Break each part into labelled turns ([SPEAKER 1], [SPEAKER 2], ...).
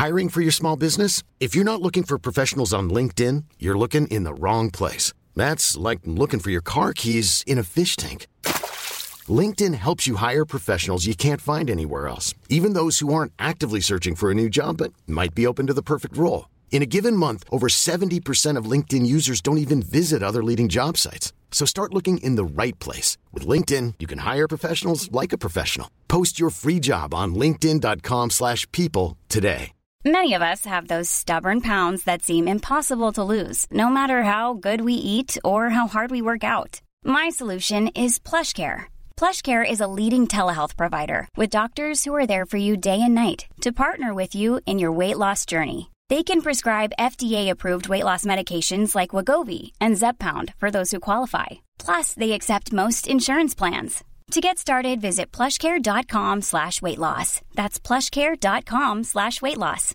[SPEAKER 1] Hiring for your small business? If you're not looking for professionals on LinkedIn, you're looking in the wrong place. That's like looking for your car keys in a fish tank. LinkedIn helps you hire professionals you can't find anywhere else, even those who aren't actively searching for a new job but might be open to the perfect role. In a given month, over 70% of LinkedIn users don't even visit other leading job sites. So start looking in the right place. With LinkedIn, you can hire professionals like a professional. Post your free job on linkedin.com/people today.
[SPEAKER 2] Many of us have those stubborn pounds that seem impossible to lose, no matter how good we eat or how hard we work out. My solution is PlushCare. PlushCare is a leading telehealth provider with doctors who are there for you day and night to partner with you in your weight loss journey. They can prescribe FDA-approved weight loss medications like Wegovy and Zepbound for those who qualify. Plus, they accept most insurance plans. To get started, visit plushcare.com/weightloss. That's plushcare.com/weightloss.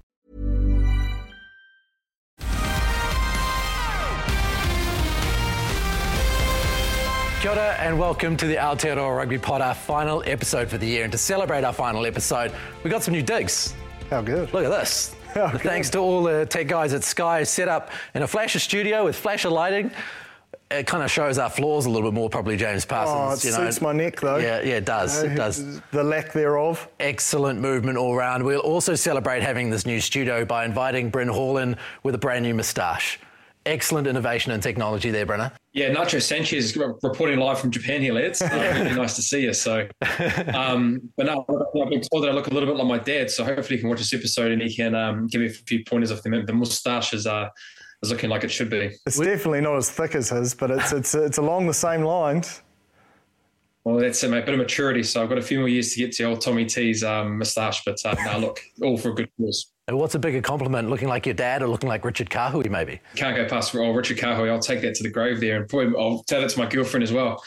[SPEAKER 3] Kia ora and welcome to the Aotearoa Rugby Pod, our final episode for the year. And to celebrate our final episode, we got some new digs.
[SPEAKER 4] How good.
[SPEAKER 3] Look at this.
[SPEAKER 4] How good.
[SPEAKER 3] Thanks to all the tech guys at Sky, set up in a flasher studio with flasher lighting. It kind of shows our flaws a little bit more, probably, James Parsons.
[SPEAKER 4] Oh, it suits my neck, though.
[SPEAKER 3] Yeah, it does. It does.
[SPEAKER 4] The lack thereof.
[SPEAKER 3] Excellent movement all round. We'll also celebrate having this new studio by inviting Bryn Hall in with a brand new moustache. Excellent innovation and technology there, Brenna.
[SPEAKER 5] Yeah, Nacho Sanchez reporting live from Japan here, lads. Really nice to see you. So, but no, I've been told that I look a little bit like my dad. So hopefully he can watch this episode and he can give me a few pointers of the moustache is looking like it should be.
[SPEAKER 4] It's definitely not as thick as his, but it's along the same lines.
[SPEAKER 5] Well, that's it, mate. A bit of maturity. So I've got a few more years to get to old Tommy T's moustache. But no, look, all for a good cause.
[SPEAKER 3] And what's a bigger compliment, looking like your dad or looking like Richard Kahui, maybe?
[SPEAKER 5] Can't go past Richard Kahui. I'll take that to the grave there, and probably I'll tell that to my girlfriend as well.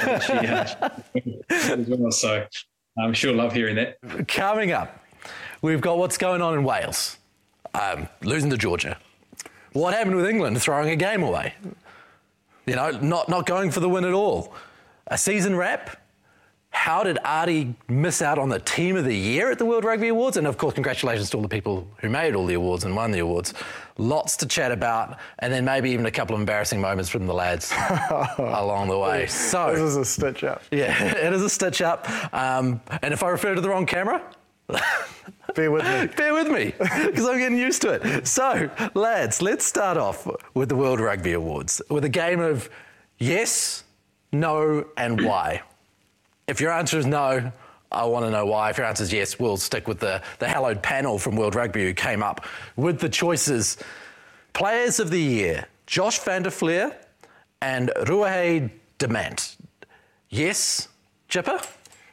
[SPEAKER 5] So I'm sure love hearing that.
[SPEAKER 3] Coming up, we've got what's going on in Wales. Losing to Georgia. What happened with England throwing a game away? You know, not going for the win at all. A season wrap. How did Ardie miss out on the Team of the Year at the World Rugby Awards? And, of course, congratulations to all the people who made all the awards and won the awards. Lots to chat about, and then maybe even a couple of embarrassing moments from the lads along the way. So
[SPEAKER 4] this is a stitch-up.
[SPEAKER 3] Yeah, it is a stitch-up. And if I refer to the wrong camera...
[SPEAKER 4] Bear with me.
[SPEAKER 3] Bear with me, because I'm getting used to it. So, lads, let's start off with the World Rugby Awards with a game of yes, no, and why. If your answer is no, I want to know why. If your answer is yes, we'll stick with the hallowed panel from World Rugby who came up with the choices. Players of the Year, Josh van der Flier and Ruahei Demant. Yes, Chipper?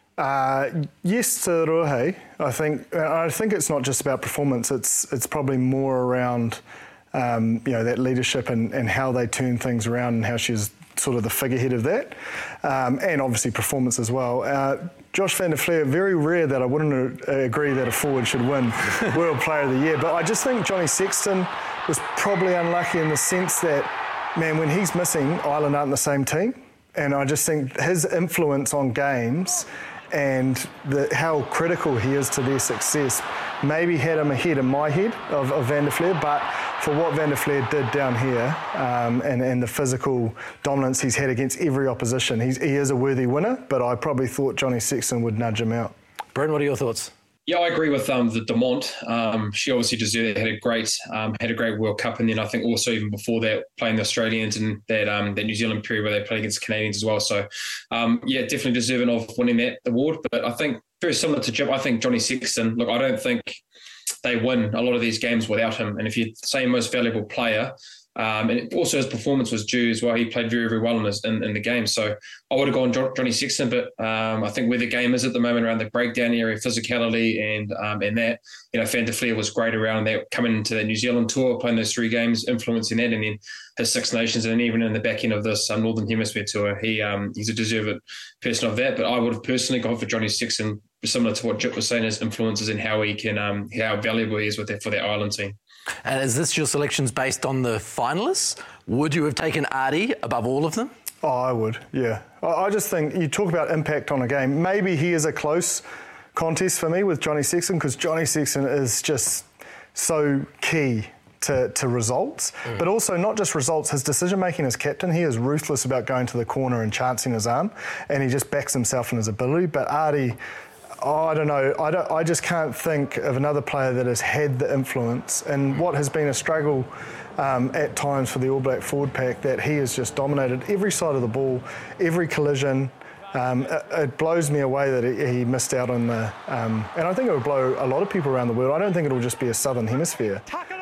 [SPEAKER 4] Yes to Ruahei. I think it's not just about performance. It's probably more around that leadership and how they turn things around and how she's sort of the figurehead of that, and obviously performance as well. Josh van der Flier, very rare that I wouldn't agree that a forward should win World Player of the Year, but I just think Johnny Sexton was probably unlucky in the sense that, man, when he's missing, Ireland aren't the same team, and I just think his influence on games and how critical he is to their success maybe had him ahead in my head of Van der Flier, but for what Van der Flier did down here and the physical dominance he's had against every opposition, he is a worthy winner, but I probably thought Johnny Sexton would nudge him out.
[SPEAKER 3] Brent, what are your thoughts?
[SPEAKER 5] Yeah, I agree with the Demant. She obviously deserved it, had a great World Cup, and then I think also even before that, playing the Australians and that New Zealand period where they played against the Canadians as well. So, definitely deserving of winning that award. But I think very similar to Jim, I think Johnny Sexton, look, I don't think they win a lot of these games without him. And if you say most valuable player, and also his performance was due as well. He played very, very well in the game. So I would have gone Johnny Sexton, but I think where the game is at the moment around the breakdown area, physicality and that, Van der Flier was great around that, coming into the New Zealand tour, playing those 3 games, influencing that, and then his Six Nations, and even in the back end of this Northern Hemisphere tour, he's a deserved person of that. But I would have personally gone for Johnny Sexton, similar to what Jip was saying, his influences and how he can, how valuable he is for that Ireland team.
[SPEAKER 3] And is this your selections based on the finalists? Would you have taken Ardie above all of them?
[SPEAKER 4] Oh, I would, yeah. I just think you talk about impact on a game. Maybe he is a close contest for me with Johnny Sexton, because Johnny Sexton is just so key to results, but also not just results, his decision-making as captain. He is ruthless about going to the corner and chancing his arm, and he just backs himself in his ability. But Ardie, I don't know. I just can't think of another player that has had the influence in what has been a struggle at times for the All Black forward pack, that he has just dominated every side of the ball, every collision. It blows me away that he missed out on the... and I think it will blow a lot of people around the world. I don't think it will just be a Southern Hemisphere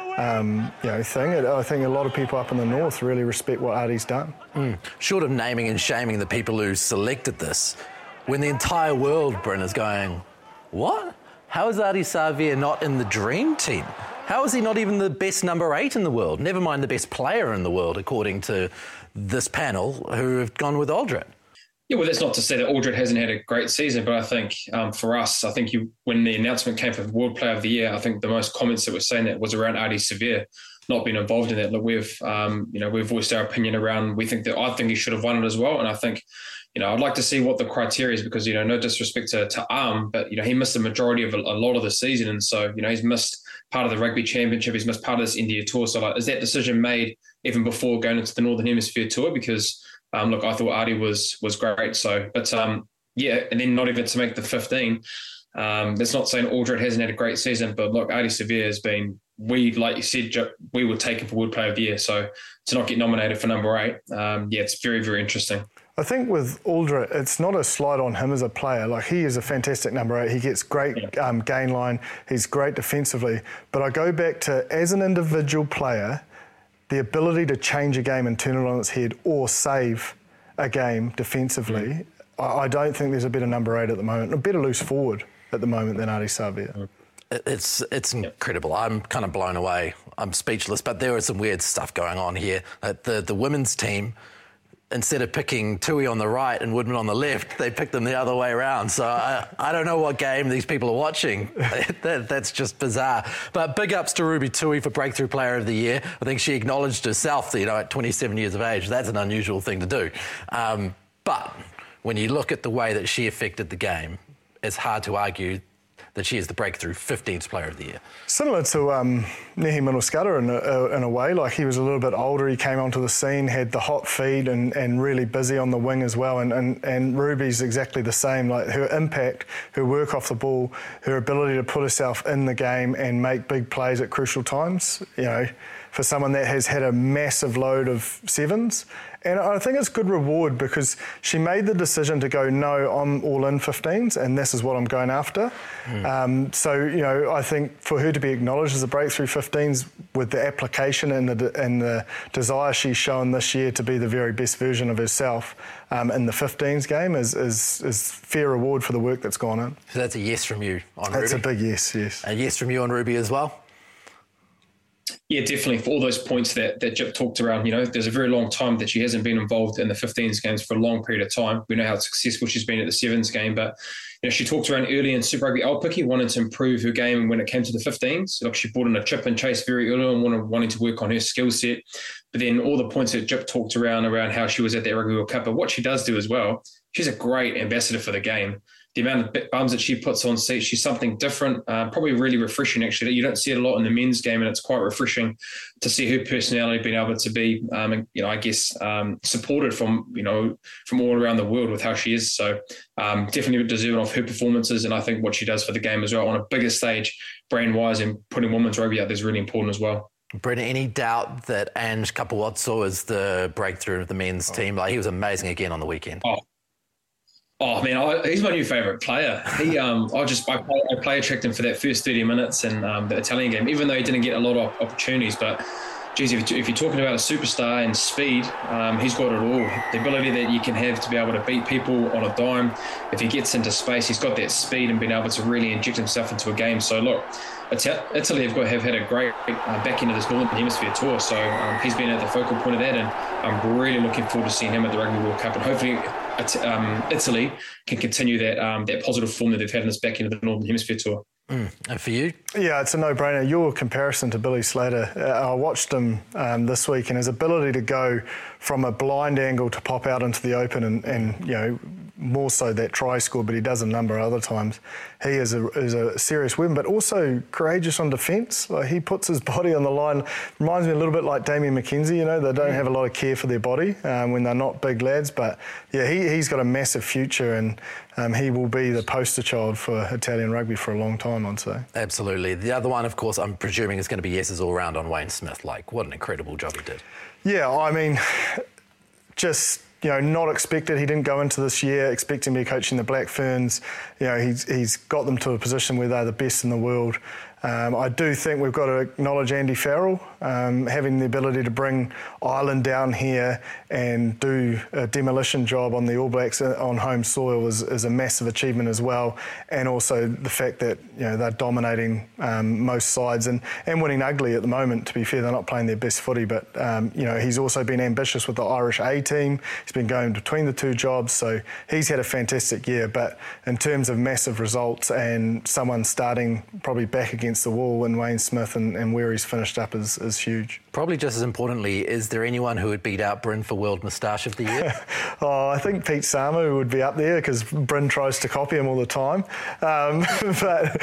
[SPEAKER 4] thing. I think a lot of people up in the north really respect what Ardie's done.
[SPEAKER 3] Short of naming and shaming the people who selected this, when the entire world, Bryn, is going, what? How is Ardie Savea not in the dream team? How is he not even the best number 8 in the world? Never mind the best player in the world, according to this panel, who have gone with Aldred.
[SPEAKER 5] Yeah, well, that's not to say that Aldred hasn't had a great season, but I think for us, I think when the announcement came for World Player of the Year, I think the most comments that were saying that was around Ardie Savea not being involved in that. Look, we've voiced our opinion around. I think he should have won it as well, and I think, I'd like to see what the criteria is, because no disrespect to but he missed the majority of a lot of the season, and so he's missed part of the Rugby Championship, he's missed part of this India tour. So is that decision made even before going into the Northern Hemisphere tour? Because I thought Ardie was great. So, but and then not even to make the 15. That's not saying Aldred hasn't had a great season, but look, Ardie Savea has been. Like you said, we would take him for World Player of the Year. So to not get nominated for number 8, it's very, very interesting.
[SPEAKER 4] I think with Aldred, it's not a slight on him as a player. Like, he is a fantastic number 8. He gets great gain line. He's great defensively. But I go back to, as an individual player, the ability to change a game and turn it on its head or save a game defensively, I don't think there's a better number 8 at the moment, a better loose forward at the moment than Ardie Savea.
[SPEAKER 3] It's incredible. I'm kind of blown away. I'm speechless, but there is some weird stuff going on here. The women's team, instead of picking Tui on the right and Woodman on the left, they picked them the other way around. So I don't know what game these people are watching. That's just bizarre. But big ups to Ruby Tui for Breakthrough Player of the Year. I think she acknowledged herself that, at 27 years of age, that's an unusual thing to do. But when you look at the way that she affected the game, it's hard to argue that she is the breakthrough 15th Player of the Year. Similar
[SPEAKER 4] to Nehi Minuscata in a way. Like, he was a little bit older, he came onto the scene, had the hot feed and really busy on the wing as well. And Ruby's exactly the same. Like, her impact, her work off the ball, her ability to put herself in the game and make big plays at crucial times, for someone that has had a massive load of 7s. And I think it's good reward, because she made the decision to go, no, I'm all in 15s and this is what I'm going after. So, I think for her to be acknowledged as a breakthrough 15s with the application and the desire she's shown this year to be the very best version of herself in the 15s game is fair reward for the work that's gone in.
[SPEAKER 3] So that's a yes from you on Ruby?
[SPEAKER 4] That's a big yes.
[SPEAKER 3] A yes from you on Ruby as well?
[SPEAKER 5] Yeah, definitely. For all those points that Jip talked around, there's a very long time that she hasn't been involved in the 15s games for a long period of time. We know how successful she's been at the 7s game, but she talked around early in Super Rugby Aupiki, wanting to improve her game when it came to the 15s. Look, she brought in a chip and chase very early and wanting to work on her skill set. But then all the points that Jip talked around how she was at that Rugby World Cup, but what she does do as well, she's a great ambassador for the game. The amount of bums that she puts on seats, she's something different, probably really refreshing, actually. You don't see it a lot in the men's game, and it's quite refreshing to see her personality being able to be, supported from all around the world with how she is. So definitely deserving of her performances, and I think what she does for the game as well on a bigger stage, brand-wise, and putting women's rugby out there is really important as well.
[SPEAKER 3] Brent, any doubt that Ange Kapawatso is the breakthrough of the men's team? Like, he was amazing again on the weekend.
[SPEAKER 5] Oh man, he's my new favourite player. He, I player checked him for that first 30 minutes in the Italian game, even though he didn't get a lot of opportunities. But geez, if you're talking about a superstar and speed, he's got it all. The ability that you can have to be able to beat people on a dime. If he gets into space, he's got that speed and being able to really inject himself into a game. So look, Italy have had a great back end of this Northern Hemisphere tour. So he's been at the focal point of that, and I'm really looking forward to seeing him at the Rugby World Cup, and hopefully Italy can continue that positive form that they've had in this back end of the Northern Hemisphere tour.
[SPEAKER 3] And for you?
[SPEAKER 4] Yeah, it's a no-brainer. Your comparison to Billy Slater, I watched him this week, and his ability to go from a blind angle to pop out into the open and more so that try score, but he does a number of other times. He is a serious weapon, but also courageous on defence. Like, he puts his body on the line. Reminds me a little bit like Damien McKenzie. You know, they don't have a lot of care for their body when they're not big lads. But yeah, he's got a massive future, and he will be the poster child for Italian rugby for a long time, I'd say.
[SPEAKER 3] Absolutely. The other one, of course, I'm presuming is going to be yeses all round on Wayne Smith. Like, what an incredible job he did. Yeah,
[SPEAKER 4] I mean, just, you know, not expected. He didn't go into this year expecting to be coaching the Black Ferns. You know, he's got them to a position where they're the best in the world. I do think we've got to acknowledge Andy Farrell, having the ability to bring Ireland down here and do a demolition job on the All Blacks on home soil is a massive achievement as well. And also the fact that, you know, they're dominating most sides and winning ugly at the moment. To be fair, they're not playing their best footy, but you know, he's also been ambitious with the Irish A team. He's been going between the two jobs, so he's had a fantastic year. But in terms of massive results and someone starting probably back against the wall in Wayne Smith and where he's finished up is huge.
[SPEAKER 3] Probably just as importantly, is there anyone who would beat out Bryn for World Moustache of the Year?
[SPEAKER 4] I think Pete Samu would be up there because Bryn tries to copy him all the time. But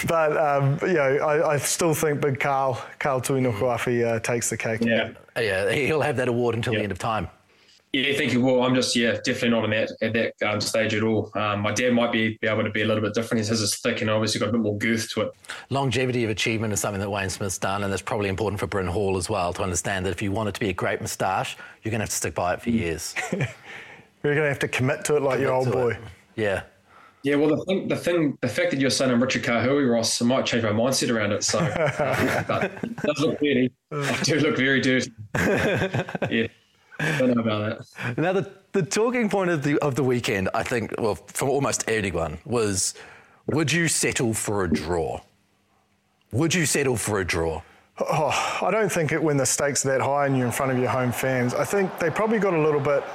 [SPEAKER 4] you know, I still think big Carl Tuinukuafi takes the cake.
[SPEAKER 3] Yeah, he'll have that award until the end of time.
[SPEAKER 5] Yeah, thank you. Well, I'm just, definitely not at that stage at all. My dad might be able to be a little bit different. His is thick and obviously got a bit more girth to it.
[SPEAKER 3] Longevity of achievement is something that Wayne Smith's done, and that's probably important for Bryn Hall as well, to understand that if you want it to be a great moustache, you're going to have to stick by it for years.
[SPEAKER 4] You're going to have to commit to it like your old boy.
[SPEAKER 3] Yeah.
[SPEAKER 5] Yeah, well, the fact that you're saying I'm Richard Kahui, Ross, I might change my mindset around it. So, but it does look dirty. I do look very dirty. Yeah. I don't know about that.
[SPEAKER 3] Now, the talking point of the weekend, I think, well, from almost anyone, was, would you settle for a draw? Would you settle for a draw?
[SPEAKER 4] Oh, I don't think when the stakes are that high and you're in front of your home fans, I think they probably got a little bit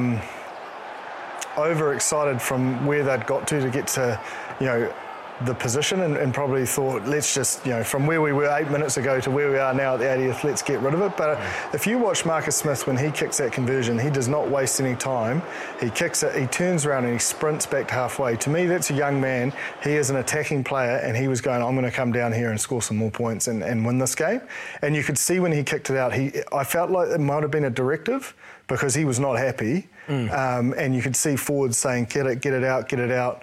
[SPEAKER 4] overexcited from where they'd got to get to, you know, the position and probably thought, let's just, you know, from where we were 8 minutes ago to where we are now at the 80th, let's get rid of it. But if you watch Marcus Smith when he kicks that conversion, he does not waste any time. He kicks it, he turns around and he sprints back to halfway. To me, that's a young man. He is an attacking player and he was going, I'm going to come down here and score some more points and win this game. And you could see when he kicked it out, I felt like it might have been a directive because he was not happy. And you could see forwards saying, get it out.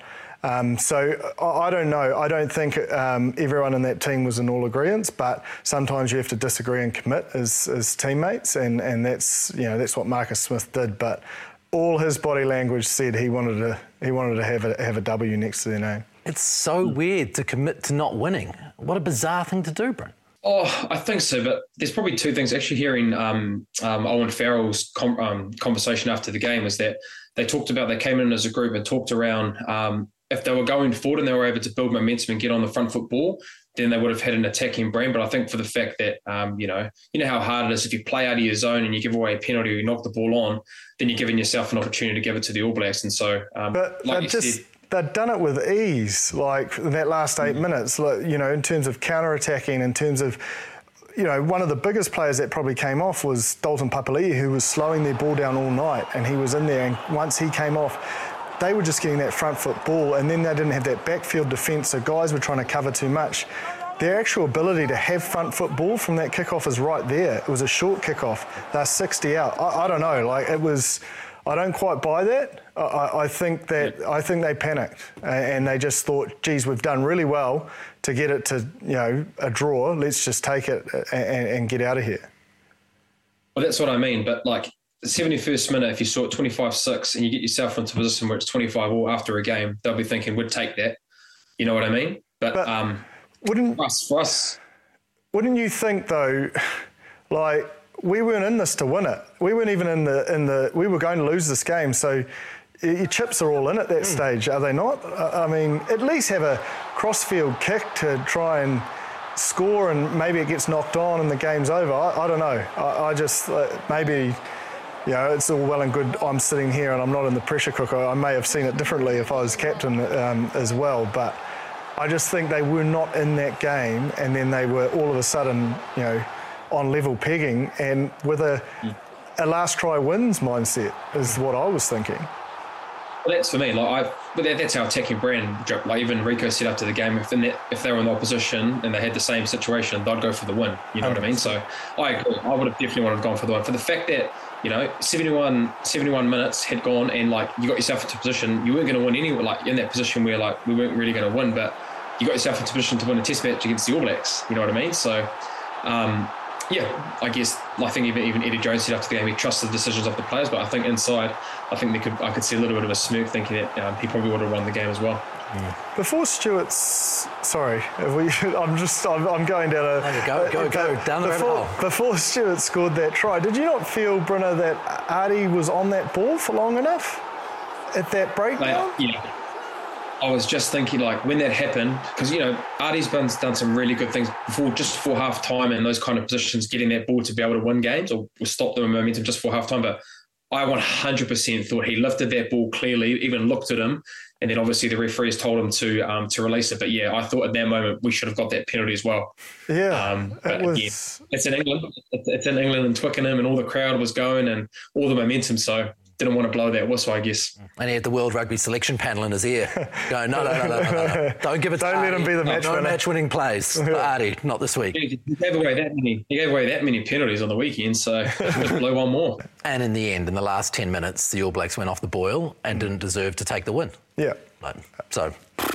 [SPEAKER 4] So I don't know. I don't think everyone in that team was in all agreement, but sometimes you have to disagree and commit as teammates, and that's, you know, that's what Marcus Smith did. But all his body language said he wanted to have a W next to their name.
[SPEAKER 3] It's so weird to commit to not winning. What a bizarre thing to do, Bryn.
[SPEAKER 5] Oh, I think so, but there's probably two things. Actually, hearing Owen Farrell's conversation after the game is that they came in as a group and talked around. If they were going forward and they were able to build momentum and get on the front foot ball, then they would have had an attacking brain. But I think for the fact that, you know how hard it is if you play out of your zone and you give away a penalty or you knock the ball on, then you're giving yourself an opportunity to give it to the All Blacks. And so,
[SPEAKER 4] they've done it with ease, like in that last 8 minutes, like, you know, in terms of counter-attacking, in terms of, you know, one of the biggest players that probably came off was Dalton Papali'i, who was slowing their ball down all night, and he was in there. And once he came off, they were just getting that front foot ball, and then they didn't have that backfield defence, so guys were trying to cover too much. Their actual ability to have front foot ball from that kickoff is right there. It was a short kickoff. They're 60 out. I don't know. Like, it was. I don't quite buy that. I think they panicked and they just thought, geez, we've done really well to get it to, you know, a draw. Let's just take it and get out of here.
[SPEAKER 5] Well, that's what I mean. But like, the 71st minute, if you saw it 25-6 and you get yourself into a position where it's 25-all after a game, they'll be thinking, we'd take that. You know what I mean? But for us,
[SPEAKER 4] wouldn't you think though, like, we weren't in this to win it. We weren't even in the. We were going to lose this game. So your chips are all in at that stage, are they not? I mean, at least have a crossfield kick to try and score, and maybe it gets knocked on and the game's over. I don't know. I just maybe. You know, it's all well and good I'm sitting here and I'm not in the pressure cooker. I may have seen it differently if I was captain as well, but I just think they were not in that game, and then they were all of a sudden, you know, on level pegging and with a last try wins mindset is what I was thinking.
[SPEAKER 5] that's for me. That's our attacking brand. Like even Rico said after the game, if they were in the opposition and they had the same situation, they'd go for the win. You know what I mean? So I agree. I would have definitely wanted to have gone for the win. For the fact that 71 minutes had gone and you got yourself into a position you weren't going to win anyway. In that position where we weren't really going to win, but you got yourself into a position to win a Test match against the All Blacks. You know what I mean? So. I guess I think even Eddie Jones said after the game he trusted the decisions of the players, but I think inside, I could see a little bit of a smirk thinking that he probably would have won the game as well.
[SPEAKER 4] Before Stewart's, sorry, I'm going down a
[SPEAKER 3] go down the rabbit hole.
[SPEAKER 4] Before Stewart scored that try, did you not feel, Brynner, that Ardie was on that ball for long enough at that breakdown?
[SPEAKER 5] Yeah. I was just thinking, when that happened, because, Ardie's done some really good things before half time and those kind of positions, getting that ball to be able to win games or stop the momentum just before half time. But I 100% thought he lifted that ball clearly, even looked at him. And then obviously the referees told him to release it. But yeah, I thought at that moment we should have got that penalty as well.
[SPEAKER 4] Yeah.
[SPEAKER 5] But again, it's in England. It's in England and Twickenham and all the crowd was going and all the momentum. So didn't want to blow that whistle, I guess.
[SPEAKER 3] And he had the World Rugby selection panel in his ear going, no. Don't give it to
[SPEAKER 4] Don't let him be the match winner.
[SPEAKER 3] No match-winning plays for Ardie, not this week.
[SPEAKER 5] He gave away that many penalties on the weekend, so just blow one more.
[SPEAKER 3] And in the end, in the last 10 minutes, the All Blacks went off the boil and didn't deserve to take the win.
[SPEAKER 4] Yeah.
[SPEAKER 3] So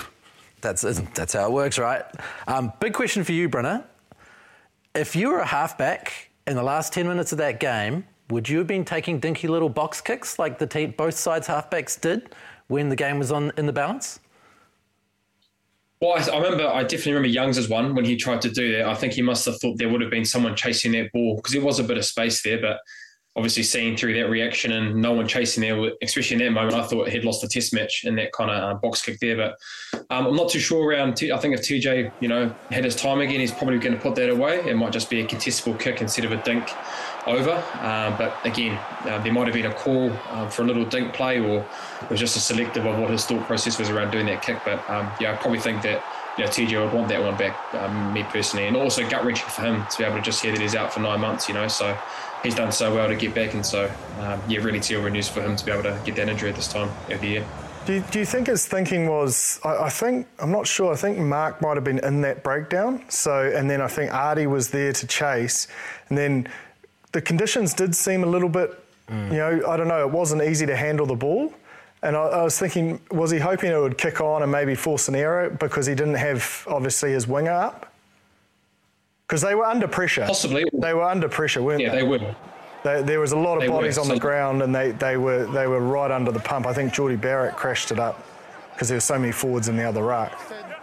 [SPEAKER 3] that's how it works, right? Big question for you, Brynner. If you were a halfback in the last 10 minutes of that game, would you have been taking dinky little box kicks like both sides halfbacks did when the game was in the balance?
[SPEAKER 5] Well, I definitely remember Youngs' one when he tried to do that. I think he must have thought there would have been someone chasing that ball because there was a bit of space there, but obviously seeing through that reaction and no one chasing there, especially in that moment, I thought he'd lost the Test match in that kind of box kick there. But I'm not too sure around. I think if TJ, had his time again, he's probably going to put that away. It might just be a contestable kick instead of a dink over. But again, there might have been a call for a little dink play, or it was just a selective of what his thought process was around doing that kick. But I probably think that TJ would want that one back, me personally, and also gut wrenching for him to be able to just hear that he's out for 9 months. So he's done so well to get back, and so really terrible news for him to be able to get that injury at this time of the year.
[SPEAKER 4] Do you think his thinking was, I'm not sure, I think Mark might have been in that breakdown. And then I think Ardie was there to chase. And then the conditions did seem a little bit, I don't know, it wasn't easy to handle the ball. And I was thinking, was he hoping it would kick on and maybe force an error because he didn't have, obviously, his winger up? Because they were under pressure.
[SPEAKER 5] Possibly.
[SPEAKER 4] They were under pressure, weren't they?
[SPEAKER 5] Yeah, they were.
[SPEAKER 4] There was a lot of bodies on the ground, and they were right under the pump. I think Geordie Barrett crashed it up because there were so many forwards in the other ruck.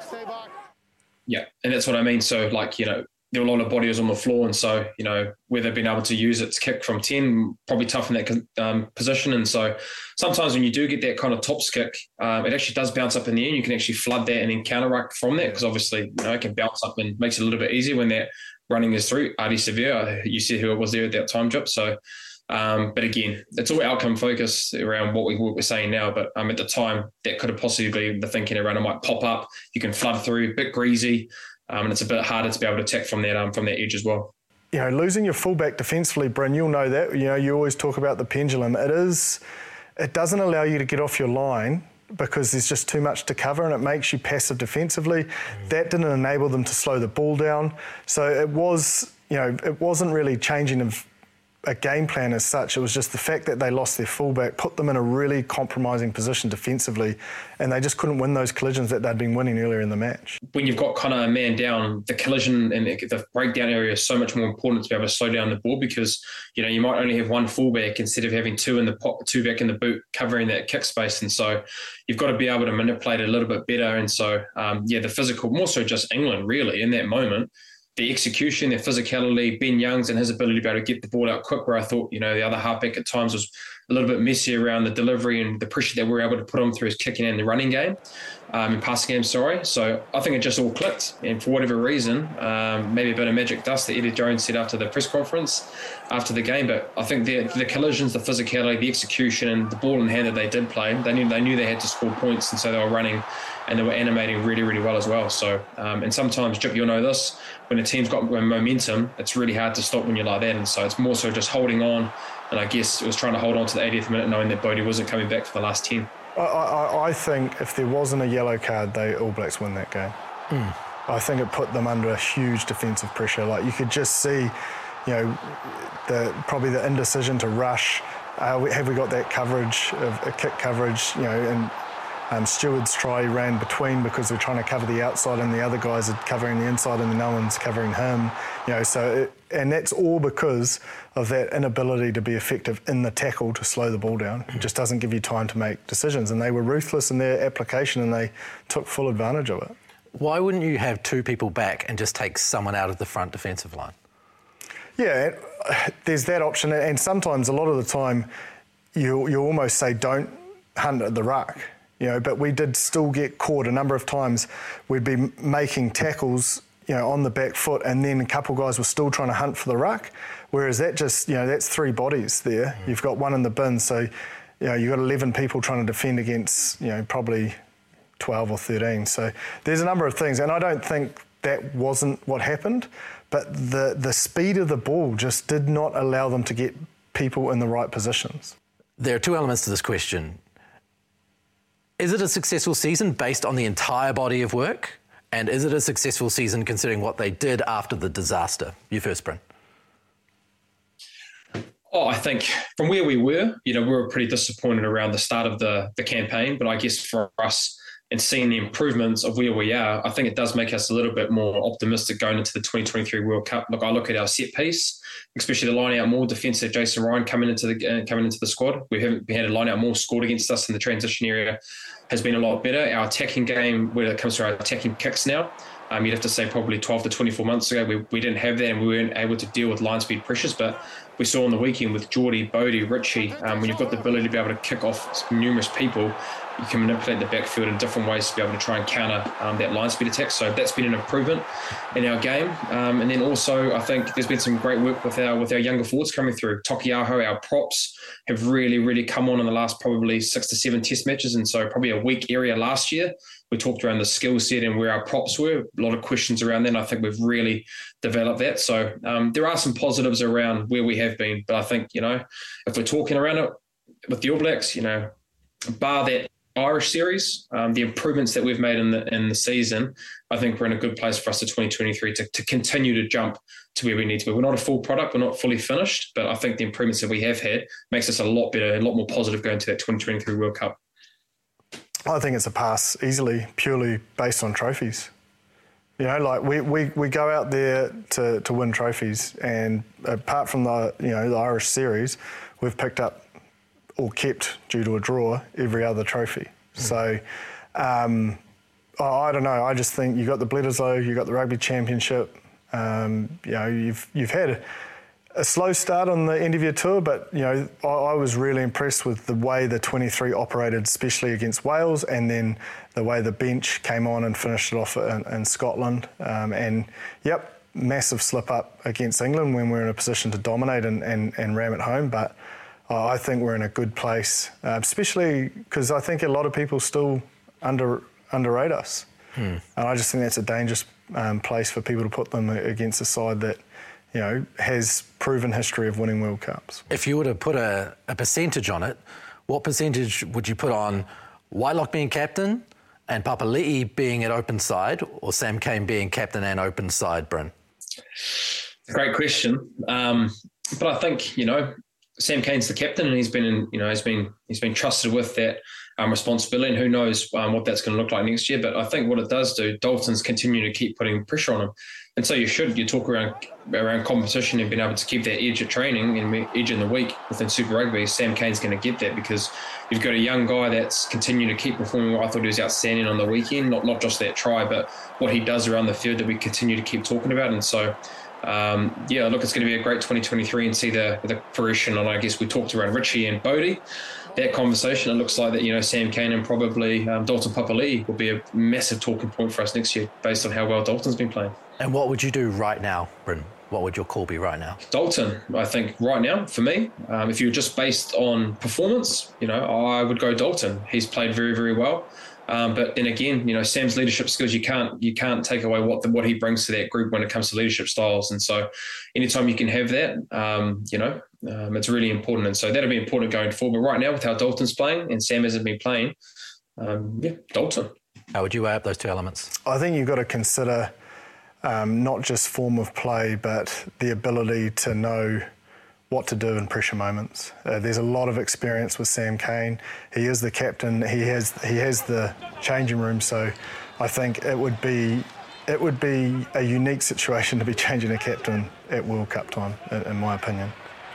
[SPEAKER 5] Yeah, and that's what I mean. So, there were a lot of bodies on the floor, and so, whether being able to use it to kick from 10, probably tough in that position. And so sometimes when you do get that kind of tops kick, it actually does bounce up in the air, and you can actually flood that and then counter-ruck from that, because obviously, it can bounce up and makes it a little bit easier when that running is through. Ardie Savea, you see who it was there at that time, Jip. So, but again, it's all outcome focused around what we're saying now. But at the time, that could have possibly been the thinking around it might pop up. You can flood through, a bit greasy, and it's a bit harder to be able to attack from that edge as well.
[SPEAKER 4] Losing your fullback defensively, Bryn, you'll know that. You always talk about the pendulum. It doesn't allow you to get off your line because there's just too much to cover, and it makes you passive defensively. That didn't enable them to slow the ball down. So it wasn't really changing of a game plan as such. It was just the fact that they lost their fullback, put them in a really compromising position defensively, and they just couldn't win those collisions that they'd been winning earlier in the match.
[SPEAKER 5] When you've got kind of a man down, the collision and the breakdown area is so much more important to be able to slow down the ball, because you might only have one fullback instead of having two back in the boot covering that kick space, and so you've got to be able to manipulate it a little bit better. And so the physical, more so just England really in that moment. The execution, their physicality, Ben Youngs and his ability to be able to get the ball out quick, where I thought, the other halfback at times was a little bit messy around the delivery and the pressure that we were able to put on through his kicking and the running game, and passing game, sorry. So I think it just all clicked. And for whatever reason, maybe a bit of magic dust that Eddie Jones said after the press conference after the game, but I think the collisions, the physicality, the execution and the ball in hand that they did play, they knew they had to score points, and so they were running and they were animating really, really well as well. So, and sometimes, Jip, you'll know this, when a team's got momentum, it's really hard to stop when you're like that. And so it's more so just holding on. And I guess it was trying to hold on to the 80th minute, knowing that Bodie wasn't coming back for the last 10.
[SPEAKER 4] I think if there wasn't a yellow card, the All Blacks win that game. I think it put them under a huge defensive pressure. Like, you could just see, probably the indecision to rush. Have we got that coverage, a kick coverage, and Stewart's try ran between because they're trying to cover the outside and the other guys are covering the inside and no one's covering him. And that's all because of that inability to be effective in the tackle to slow the ball down. It just doesn't give you time to make decisions. And they were ruthless in their application and they took full advantage of it.
[SPEAKER 3] Why wouldn't you have two people back and just take someone out of the front defensive line?
[SPEAKER 4] Yeah, there's that option. And sometimes, a lot of the time, you almost say don't hunt at the ruck. But we did still get caught a number of times. We'd be making tackles, on the back foot, and then a couple of guys were still trying to hunt for the ruck. Whereas that just, that's three bodies there. You've got one in the bin, so you've got 11 people trying to defend against, probably 12 or 13. So there's a number of things, and I don't think that wasn't what happened. But the speed of the ball just did not allow them to get people in the right positions.
[SPEAKER 3] There are two elements to this question. Is it a successful season based on the entire body of work? And is it a successful season considering what they did after the disaster? You first, Bryn.
[SPEAKER 5] I think from where we were, we were pretty disappointed around the start of the campaign. But I guess for us, and seeing the improvements of where we are, I think it does make us a little bit more optimistic going into the 2023 World Cup. Look, I look at our set piece, especially the line out more defensive Jason Ryan coming into the squad. We had a line out more scored against us in the transition area has been a lot better. Our attacking game, when it comes to our attacking kicks now, you'd have to say probably 12 to 24 months ago, we didn't have that and we weren't able to deal with line speed pressures. But we saw on the weekend with Geordie, Bodie, Richie, when you've got the ability to be able to kick off numerous people, you can manipulate the backfield in different ways to be able to try and counter that line speed attack. So that's been an improvement in our game. And then also, I think there's been some great work with our younger forwards coming through. Tokiaho, our props, have really, really come on in the last probably 6 to 7 test matches. And so probably a weak area last year. We talked around the skill set and where our props were. A lot of questions around that. And I think we've really developed that. So there are some positives around where we have been. But I think, if we're talking around it with the All Blacks, bar that Irish series, the improvements that we've made in the season, I think we're in a good place for us to 2023 to continue to jump to where we need to be. We're not a full product, we're not fully finished, but I think the improvements that we have had makes us a lot better, a lot more positive going to that 2023 World Cup.
[SPEAKER 4] I think it's a pass easily, purely based on trophies. We go out there to win trophies, and apart from the Irish series, we've picked up or kept, due to a draw, every other trophy. So, I don't know. I just think you've got the Bledisloe, you've got the Rugby Championship. You've had a slow start on the end of your tour, but I was really impressed with the way the 23 operated, especially against Wales, and then the way the bench came on and finished it off in Scotland. Massive slip up against England when we're in a position to dominate and ram it home, but I think we're in a good place, especially because I think a lot of people still underrate us. And I just think that's a dangerous place for people to put them against a side that, has proven history of winning World Cups.
[SPEAKER 3] If you were to put a percentage on it, what percentage would you put on Whitelock being captain and Papali'i being at open side, or Sam Cane being captain and open side, Bryn?
[SPEAKER 5] Great question. But I think, Sam Cane's the captain, and he's been trusted with that responsibility, and who knows what that's going to look like next year. But I think what it does do, Dalton's continue to keep putting pressure on him, and so you talk around competition and being able to keep that edge at training and edge in the week within Super Rugby. Sam Cane's going to get that because you've got a young guy that's continuing to keep performing. What I thought he was outstanding on the weekend, not just that try, but what he does around the field that we continue to keep talking about, and so. It's going to be a great 2023 and see the fruition on, I guess we talked around Richie and Bodie. That conversation, it looks like that, Sam Cane and probably Dalton Papali'i will be a massive talking point for us next year based on how well Dalton's been playing.
[SPEAKER 3] And what would you do right now, Bryn? What would your call be right now?
[SPEAKER 5] Dalton, I think right now, for me, if you're just based on performance, I would go Dalton. He's played very, very well. But then again, Sam's leadership skills, you can't take away what he brings to that group when it comes to leadership styles. And so anytime you can have that, It's really important. And so that'll be important going forward. But right now, with how Dalton's playing and Sam hasn't been playing, Dalton.
[SPEAKER 3] How would you weigh up those two elements?
[SPEAKER 4] I think you've got to consider not just form of play, but the ability to know what to do in pressure moments. There's a lot of experience with Sam Cane. He is the captain. He has the changing room. So I think it would be a unique situation to be changing a captain at World Cup time, in my opinion.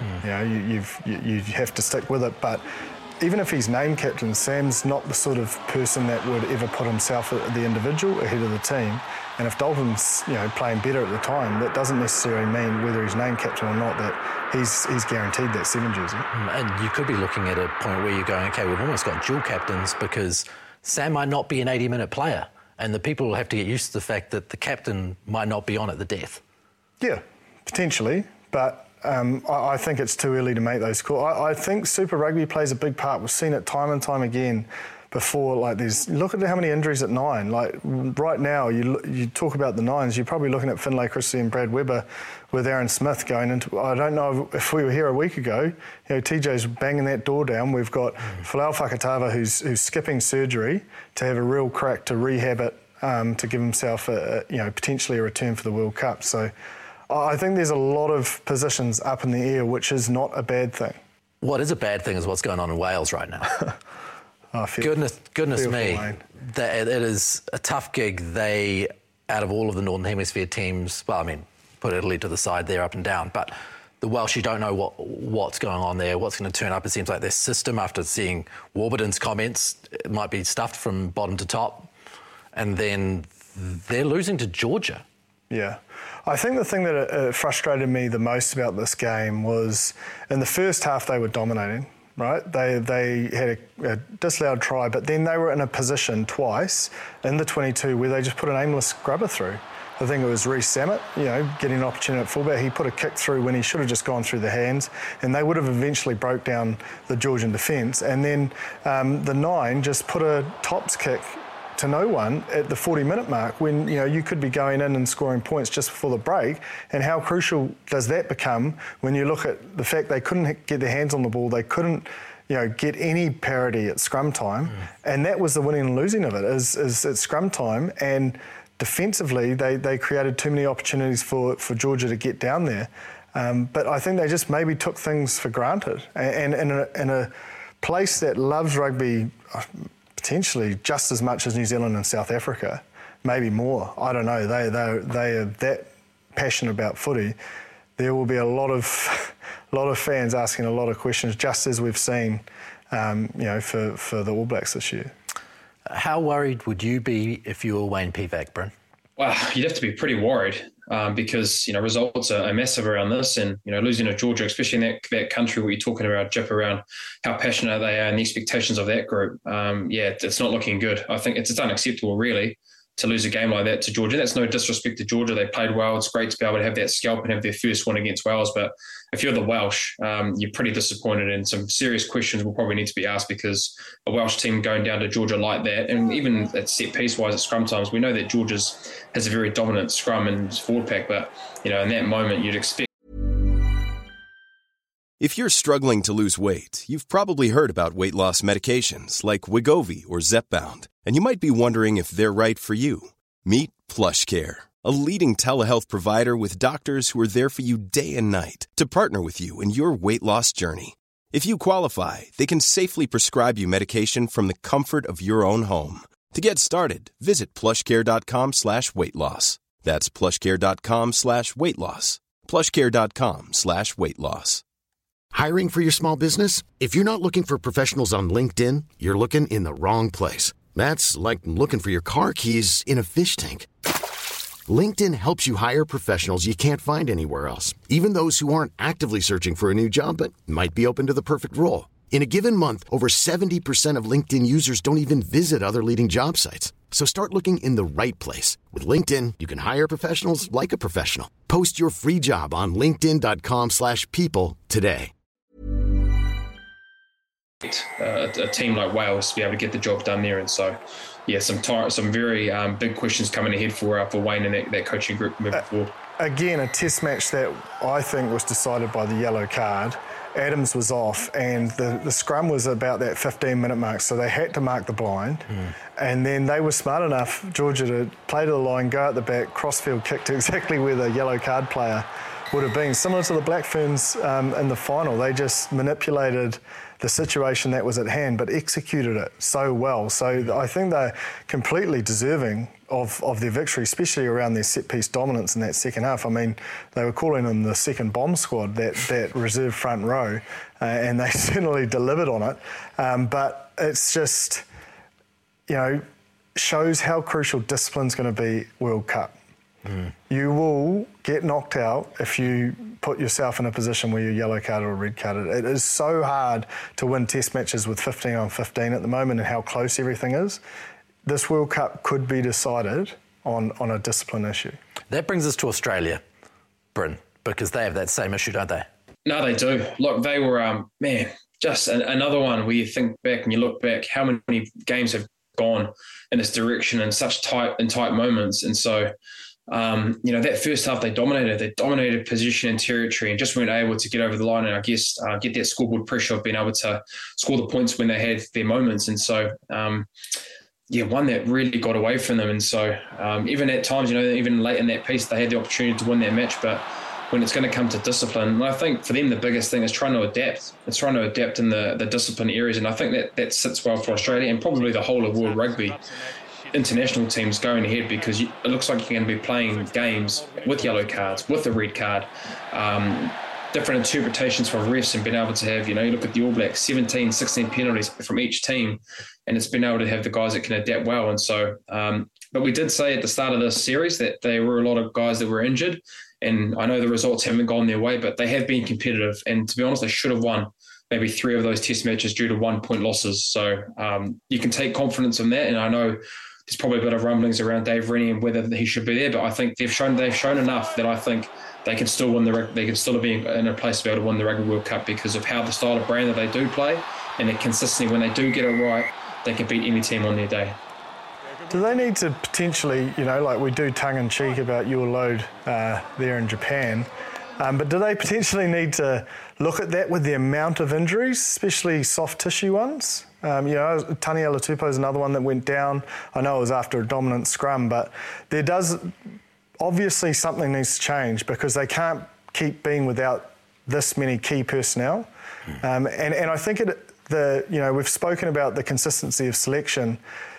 [SPEAKER 4] You have to stick with it. But even if he's named captain, Sam's not the sort of person that would ever put himself, the individual, ahead of the team. And if Dalton's playing better at the time, that doesn't necessarily mean whether he's named captain or not that he's guaranteed that 7 jersey.
[SPEAKER 3] And you could be looking at a point where you're going, okay, we've almost got dual captains because Sam might not be an 80-minute player, and the people will have to get used to the fact that the captain might not be on at the death. Yeah,
[SPEAKER 4] potentially, but I think it's too early to make those calls. I think Super Rugby plays a big part. We've seen it time and time again before. Look at how many injuries at 9. Like right now, you talk about the 9s, you're probably looking at Finlay Christie and Brad Weber with Aaron Smith going into. I don't know if we were here a week ago. TJ's banging that door down. We've got Folau Fakatava who's skipping surgery to have a real crack to rehab it to give himself potentially a return for the World Cup. So I think there's a lot of positions up in the air, which is not a bad thing.
[SPEAKER 3] What is a bad thing is what's going on in Wales right now. Goodness me, it is a tough gig. They, out of all of the Northern Hemisphere teams, well, I mean, put Italy to the side, they're up and down, but the Welsh, you don't know what's going on there, what's going to turn up. It seems like their system, after seeing Warburton's comments, it might be stuffed from bottom to top, and then they're losing to Georgia.
[SPEAKER 4] Yeah. I think the thing that frustrated me the most about this game was in the first half they were dominating. Right, they had a disallowed try, but then they were in a position twice in the 22 where they just put an aimless scrubber through. I think it was Reece Samet, getting an opportunity at fullback. He put a kick through when he should have just gone through the hands, and they would have eventually broke down the Georgian defence. And then the 9 just put a tops kick to no one at the 40-minute mark when you could be going in and scoring points just before the break. And how crucial does that become when you look at the fact they couldn't get their hands on the ball, they couldn't get any parity at scrum time, and that was the winning and losing of it is at scrum time. And defensively they created too many opportunities for Georgia to get down there, but I think they just maybe took things for granted. And in a place that loves rugby potentially just as much as New Zealand and South Africa, maybe more. I don't know. They are that passionate about footy. There will be a lot of fans asking a lot of questions, just as we've seen, for the All Blacks this year.
[SPEAKER 3] How worried would you be if you were Wayne Pivac, Bryn?
[SPEAKER 5] Well, you'd have to be pretty worried because results are massive around this, and losing to Georgia, especially in that country where you're talking about Jip, around how passionate they are and the expectations of that group. It's not looking good. I think it's unacceptable, really, to lose a game like that to Georgia. That's no disrespect to Georgia. They played well. It's great to be able to have that scalp and have their first win against Wales. But if you're the Welsh, you're pretty disappointed, and some serious questions will probably need to be asked, because a Welsh team going down to Georgia like that, and even at set piece wise at scrum times, we know that Georgia's has a very dominant scrum and forward pack. But, in that moment, you'd expect.
[SPEAKER 6] If you're struggling to lose weight, you've probably heard about weight loss medications like Wegovy or Zepbound, and you might be wondering if they're right for you. Meet PlushCare, a leading telehealth provider with doctors who are there for you day and night to partner with you in your weight loss journey. If you qualify, they can safely prescribe you medication from the comfort of your own home. To get started, visit plushcare.com/weightloss. That's plushcare.com/weightloss. plushcare.com/weightloss.
[SPEAKER 1] Hiring for your small business? If you're not looking for professionals on LinkedIn, you're looking in the wrong place. That's like looking for your car keys in a fish tank. LinkedIn helps you hire professionals you can't find anywhere else, even those who aren't actively searching for a new job but might be open to the perfect role. In a given month, over 70% of LinkedIn users don't even visit other leading job sites. So start looking in the right place. With LinkedIn, you can hire professionals like a professional. Post your free job on linkedin.com/people today.
[SPEAKER 5] A team like Wales to be able to get the job done there. And so, some very big questions coming ahead for Wayne and that coaching group moving forward.
[SPEAKER 4] again, a test match that I think was decided by the yellow card. Adams was off, and the scrum was about that 15-minute mark, so they had to mark the blind. And then they were smart enough, Georgia, to play to the line, go out the back, crossfield kick to exactly where the yellow card player would have been. Similar to the Black Ferns in the final, they just manipulated the situation that was at hand, but executed it so well. So I think they're completely deserving of their victory, especially around their set-piece dominance in that second half. I mean, they were calling them the second bomb squad, that reserve front row, and they certainly delivered on it. But it's just, shows how crucial discipline's going to be World Cup. You will get knocked out if you put yourself in a position where you're yellow carded or red carded. It is so hard to win test matches with 15 on 15 at the moment and how close everything is. This World Cup could be decided on a discipline issue. That brings us to Australia, Bryn, because they have that same issue, don't they?
[SPEAKER 5] No, they do. Look, they were, just another one where you think back and you look back, how many games have gone in this direction in such tight moments. And so, that first half they dominated position and territory and just weren't able to get over the line and I guess get that scoreboard pressure of being able to score the points when they had their moments. And so, one that really got away from them. And so even at times, even late in that piece, they had the opportunity to win that match. But when it's going to come to discipline, I think for them the biggest thing is trying to adapt. It's trying to adapt in the discipline areas. And I think that sits well for Australia and probably the whole of world rugby. International teams going ahead because it looks like you're going to be playing games with yellow cards, with the red card, different interpretations from refs and being able to have, you look at the All Blacks, 17, 16 penalties from each team, and it's been able to have the guys that can adapt well. And so, but we did say at the start of this series that there were a lot of guys that were injured, and I know the results haven't gone their way, but they have been competitive. And to be honest, they should have won maybe 3 of those test matches due to 1-point losses. So you can take confidence in that, and I know there's probably a bit of rumblings around Dave Rennie and whether he should be there, but I think they've shown enough that I think they can still win they can still be in a place to be able to win the Rugby World Cup because of how the style of brand that they do play and the consistency when they do get it right, they can beat any team on their day.
[SPEAKER 4] Do they need to potentially, like we do tongue-in-cheek about your load there in Japan, but do they potentially need to look at that with the amount of injuries, especially soft tissue ones? Taniela Tupou is another one that went down. I know it was after a dominant scrum, but there does obviously something needs to change because they can't keep being without this many key personnel. And I think we've spoken about the consistency of selection.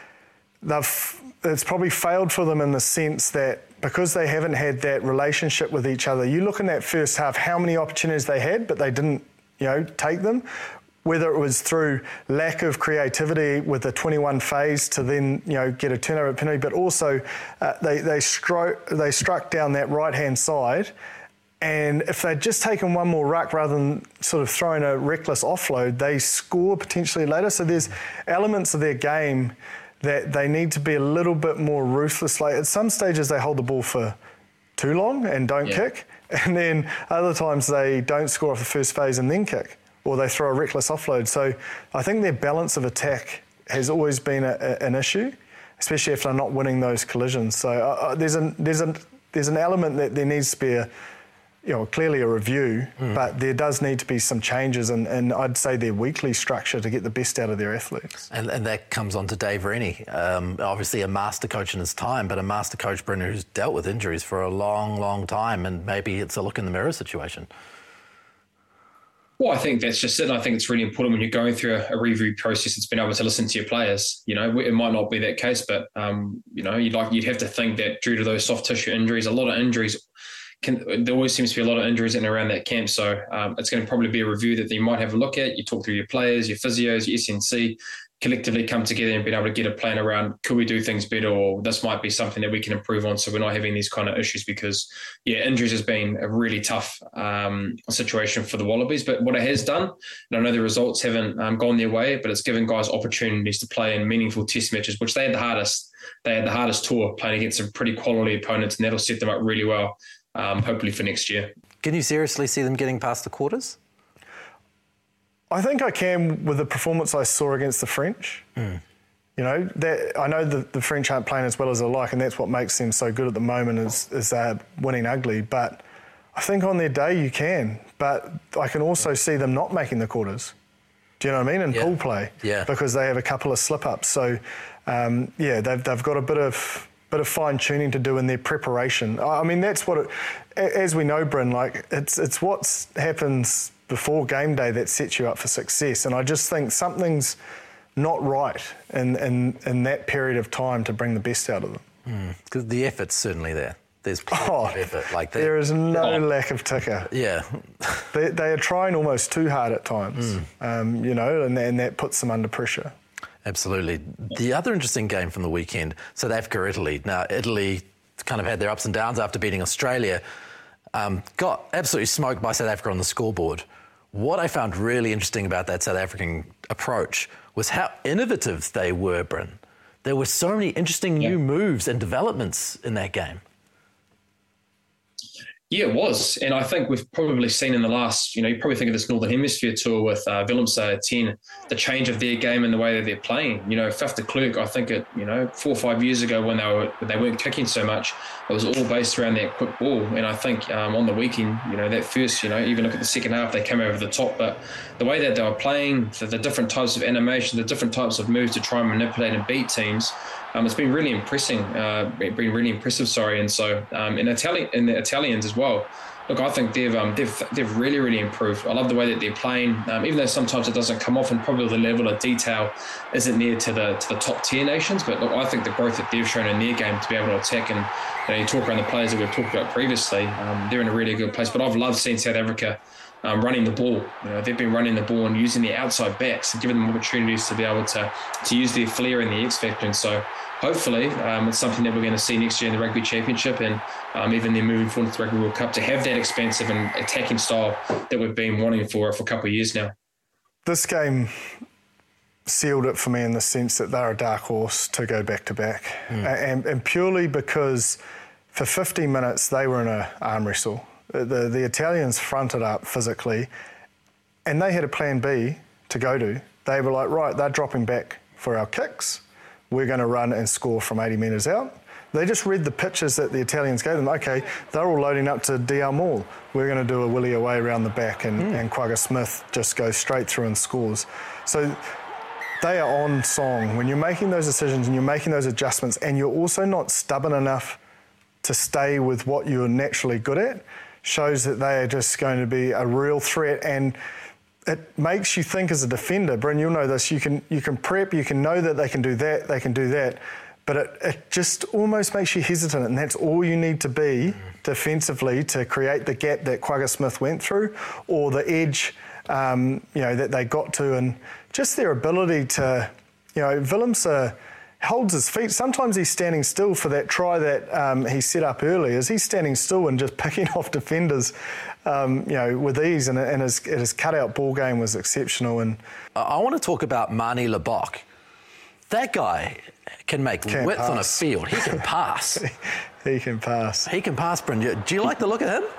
[SPEAKER 4] It's probably failed for them in the sense that because they haven't had that relationship with each other. You look in that first half, how many opportunities they had, but they didn't, take them. Whether it was through lack of creativity with the 21 phase to then, get a turnover penalty, but also they struck down that right-hand side. And if they'd just taken one more ruck rather than sort of throwing a reckless offload, they score potentially later. So there's elements of their game that they need to be a little bit more ruthless. Like at some stages they hold the ball for too long and don't kick. And then other times they don't score off the first phase and then kick. Or they throw a reckless offload. So I think their balance of attack has always been an issue, especially if they're not winning those collisions. So there's an element that there needs to be clearly a review, but there does need to be some changes, and I'd say their weekly structure to get the best out of their athletes.
[SPEAKER 3] And that comes on to Dave Rennie, obviously a master coach in his time, but a master coach, Brendan, who's dealt with injuries for a long, long time, and maybe it's a look in the mirror situation.
[SPEAKER 5] Well, I think that's just it. And I think it's really important when you're going through a review process, it's been able to listen to your players. It might not be that case, but, you'd have to think that due to those soft tissue injuries, a lot of injuries, there always seems to be a lot of injuries in and around that camp. So it's going to probably be a review that you might have a look at. You talk through your players, your physios, your SNC, collectively come together and be able to get a plan around, could we do things better, or this might be something that we can improve on so we're not having these kind of issues, because injuries has been a really tough situation for the Wallabies. But what it has done, and I know the results haven't gone their way, but it's given guys opportunities to play in meaningful test matches, which they had the hardest tour, playing against some pretty quality opponents, and that'll set them up really well, hopefully for next year.
[SPEAKER 3] Can you seriously see them getting past the quarters?
[SPEAKER 4] I think I can with the performance I saw against the French. That I know the French aren't playing as well as they like, and that's what makes them so good at the moment is they're winning ugly. But I think on their day you can. But I can also see them not making the quarters. Do you know what I mean? In pool play, because they have a couple of slip-ups. So, they've got a bit of fine-tuning to do in their preparation. I mean, that's what as we know, Bryn, like it's what happens before game day that sets you up for success. And I just think something's not right in that period of time to bring the best out of them.
[SPEAKER 3] Because the effort's certainly there. There's plenty of effort like that.
[SPEAKER 4] There is no lack of ticker.
[SPEAKER 3] Yeah.
[SPEAKER 4] they are trying almost too hard at times, and that puts them under pressure.
[SPEAKER 3] Absolutely. The other interesting game from the weekend, South Africa, Italy. Now, Italy kind of had their ups and downs after beating Australia. Got absolutely smoked by South Africa on the scoreboard. What I found really interesting about that South African approach was how innovative they were, Bryn. There were so many interesting new moves and developments in that game.
[SPEAKER 5] Yeah, it was. And I think we've probably seen in the last, you probably think of this Northern Hemisphere tour with Willemse 10, the change of their game and the way that they're playing. Faf de Klerk, I think 4 or 5 years ago when they weren't kicking so much, it was all based around that quick ball. And I think on the weekend, that first, even look at the second half, they came over the top. But the way that they were playing, the different types of animation, the different types of moves to try and manipulate and beat teams, it's been really impressive. And so in the Italians as well. Look, I think they've really, really improved. I love the way that they're playing, even though sometimes it doesn't come off, and probably the level of detail isn't near to the top tier nations. But look, I think the growth that they've shown in their game to be able to attack, and you talk around the players that we've talked about previously, they're in a really good place. But I've loved seeing South Africa running the ball. They've been running the ball and using the outside backs and giving them opportunities to be able to use their flair and the X factor. And so hopefully it's something that we're going to see next year in the Rugby Championship, and even then moving forward to the Rugby World Cup, to have that expansive and attacking style that we've been wanting for a couple of years now. This
[SPEAKER 4] game sealed it for me in the sense that they're a dark horse to go back-to-back. And purely because for 50 minutes they were in an arm wrestle. The Italians fronted up physically, and they had a plan B to go to. They were like, right, they're dropping back for our kicks. We're going to run and score from 80 metres out. They just read the pitches that the Italians gave them. Okay, they're all loading up to DL Mall. We're going to do a Willie away around the back, and Quagga Smith just goes straight through and scores. So they are on song. When you're making those decisions and you're making those adjustments, and you're also not stubborn enough to stay with what you're naturally good at, shows that they are just going to be a real threat. And it makes you think as a defender, Bryn, you'll know this, you can prep, you can know that they can do that, but it just almost makes you hesitant, and that's all you need to be defensively to create the gap that Quagga Smith went through, or the edge that they got to, and just their ability to, Willemse holds his feet. Sometimes he's standing still for that try that he set up early. Is he standing still and just picking off defenders, with ease? And his cut-out ball game was exceptional. And
[SPEAKER 3] I want to talk about Manie Libbok. That guy can make width on a field. He can pass.
[SPEAKER 4] He can pass.
[SPEAKER 3] He can pass, Bryn. Do you like the look of him?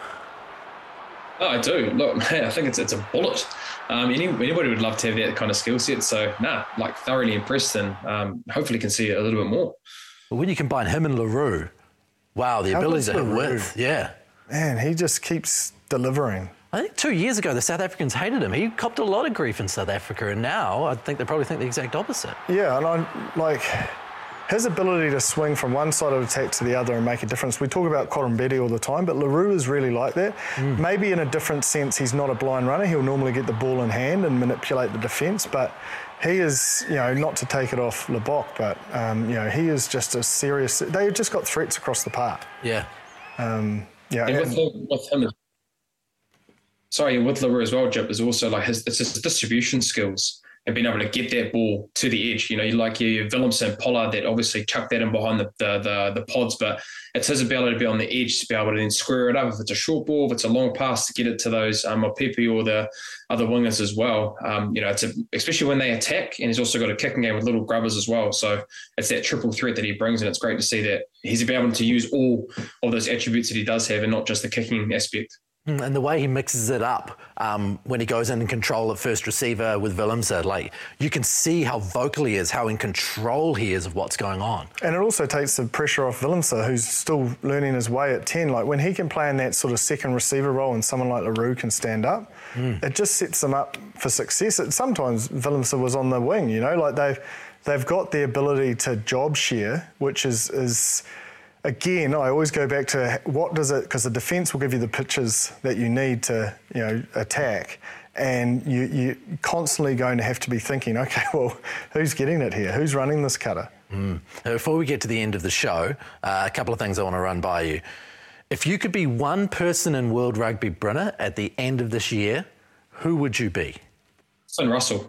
[SPEAKER 5] Oh, I do. Look, man, I think it's a bullet. Anybody would love to have that kind of skill set. So, thoroughly impressed, and hopefully can see a little bit more.
[SPEAKER 3] But when you combine him and Leroux, wow, the ability to hit width, yeah.
[SPEAKER 4] Man, he just keeps delivering.
[SPEAKER 3] I think 2 years ago, the South Africans hated him. He copped a lot of grief in South Africa, and now I think they probably think the exact opposite.
[SPEAKER 4] Yeah, and his ability to swing from one side of attack to the other and make a difference. We talk about Korombete all the time, but Leroux is really like that. Maybe in a different sense, he's not a blind runner. He'll normally get the ball in hand and manipulate the defence, but he is, not to take it off Libbok, but, he is just a serious... They've just got threats across the park.
[SPEAKER 3] Yeah.
[SPEAKER 5] With him... Sorry, with Leroux as well, Jip, is also his distribution skills and being able to get that ball to the edge. You like your Willemse and Pollard that obviously chuck that in behind the pods, but it's his ability to be on the edge to be able to then square it up. If it's a short ball, if it's a long pass, to get it to those Pepe or the other wingers as well. Especially when they attack, and he's also got a kicking game with little grubbers as well. So it's that triple threat that he brings, and it's great to see that he's able to use all of those attributes that he does have, and not just the kicking aspect.
[SPEAKER 3] And the way he mixes it up when he goes in and control at first receiver with Willemse, like you can see how vocal he is, how in control he is of what's going on.
[SPEAKER 4] And it also takes the pressure off Willemse, who's still learning his way at 10. Like when he can play in that sort of second receiver role and someone like LaRue can stand up, it just sets them up for success. Sometimes Willemse was on the wing, you know, like they've got the ability to job share, which is again, I always go back to what does it, because the defence will give you the pitches that you need to, you know, attack. And you're constantly going to have to be thinking, okay, well, who's getting it here? Who's running this cutter?
[SPEAKER 3] Before we get to the end of the show, a couple of things I want to run by you. If you could be one person in World Rugby, Brynner, at the end of this year, who would you be?
[SPEAKER 5] Finn Russell.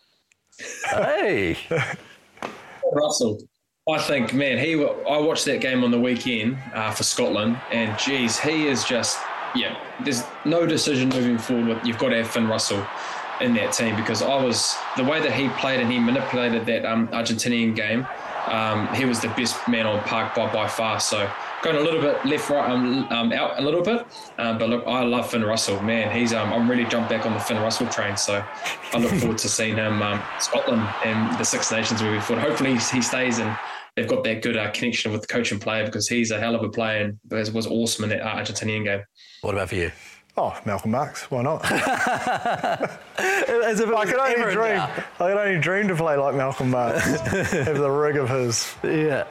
[SPEAKER 3] Hey!
[SPEAKER 5] Russell. I think, man, I watched that game on the weekend for Scotland, and geez, he is just, there's no decision moving forward. You've got to have Finn Russell in that team, because the way that he played and he manipulated that Argentinian game, he was the best man on park by far. So going a little bit left, right, out a little bit. But look, I love Finn Russell, man. I'm really jumped back on the Finn Russell train. So I look forward to seeing him Scotland and the Six Nations moving forward. Hopefully he stays and they've got that good connection with the coach and player, because he's a hell of a player and was awesome in that Argentinian game.
[SPEAKER 3] What about for you?
[SPEAKER 4] Oh, Malcolm Marx, why not? As if I could only dream to play like Malcolm Marx, have the rig of his.
[SPEAKER 3] Yeah.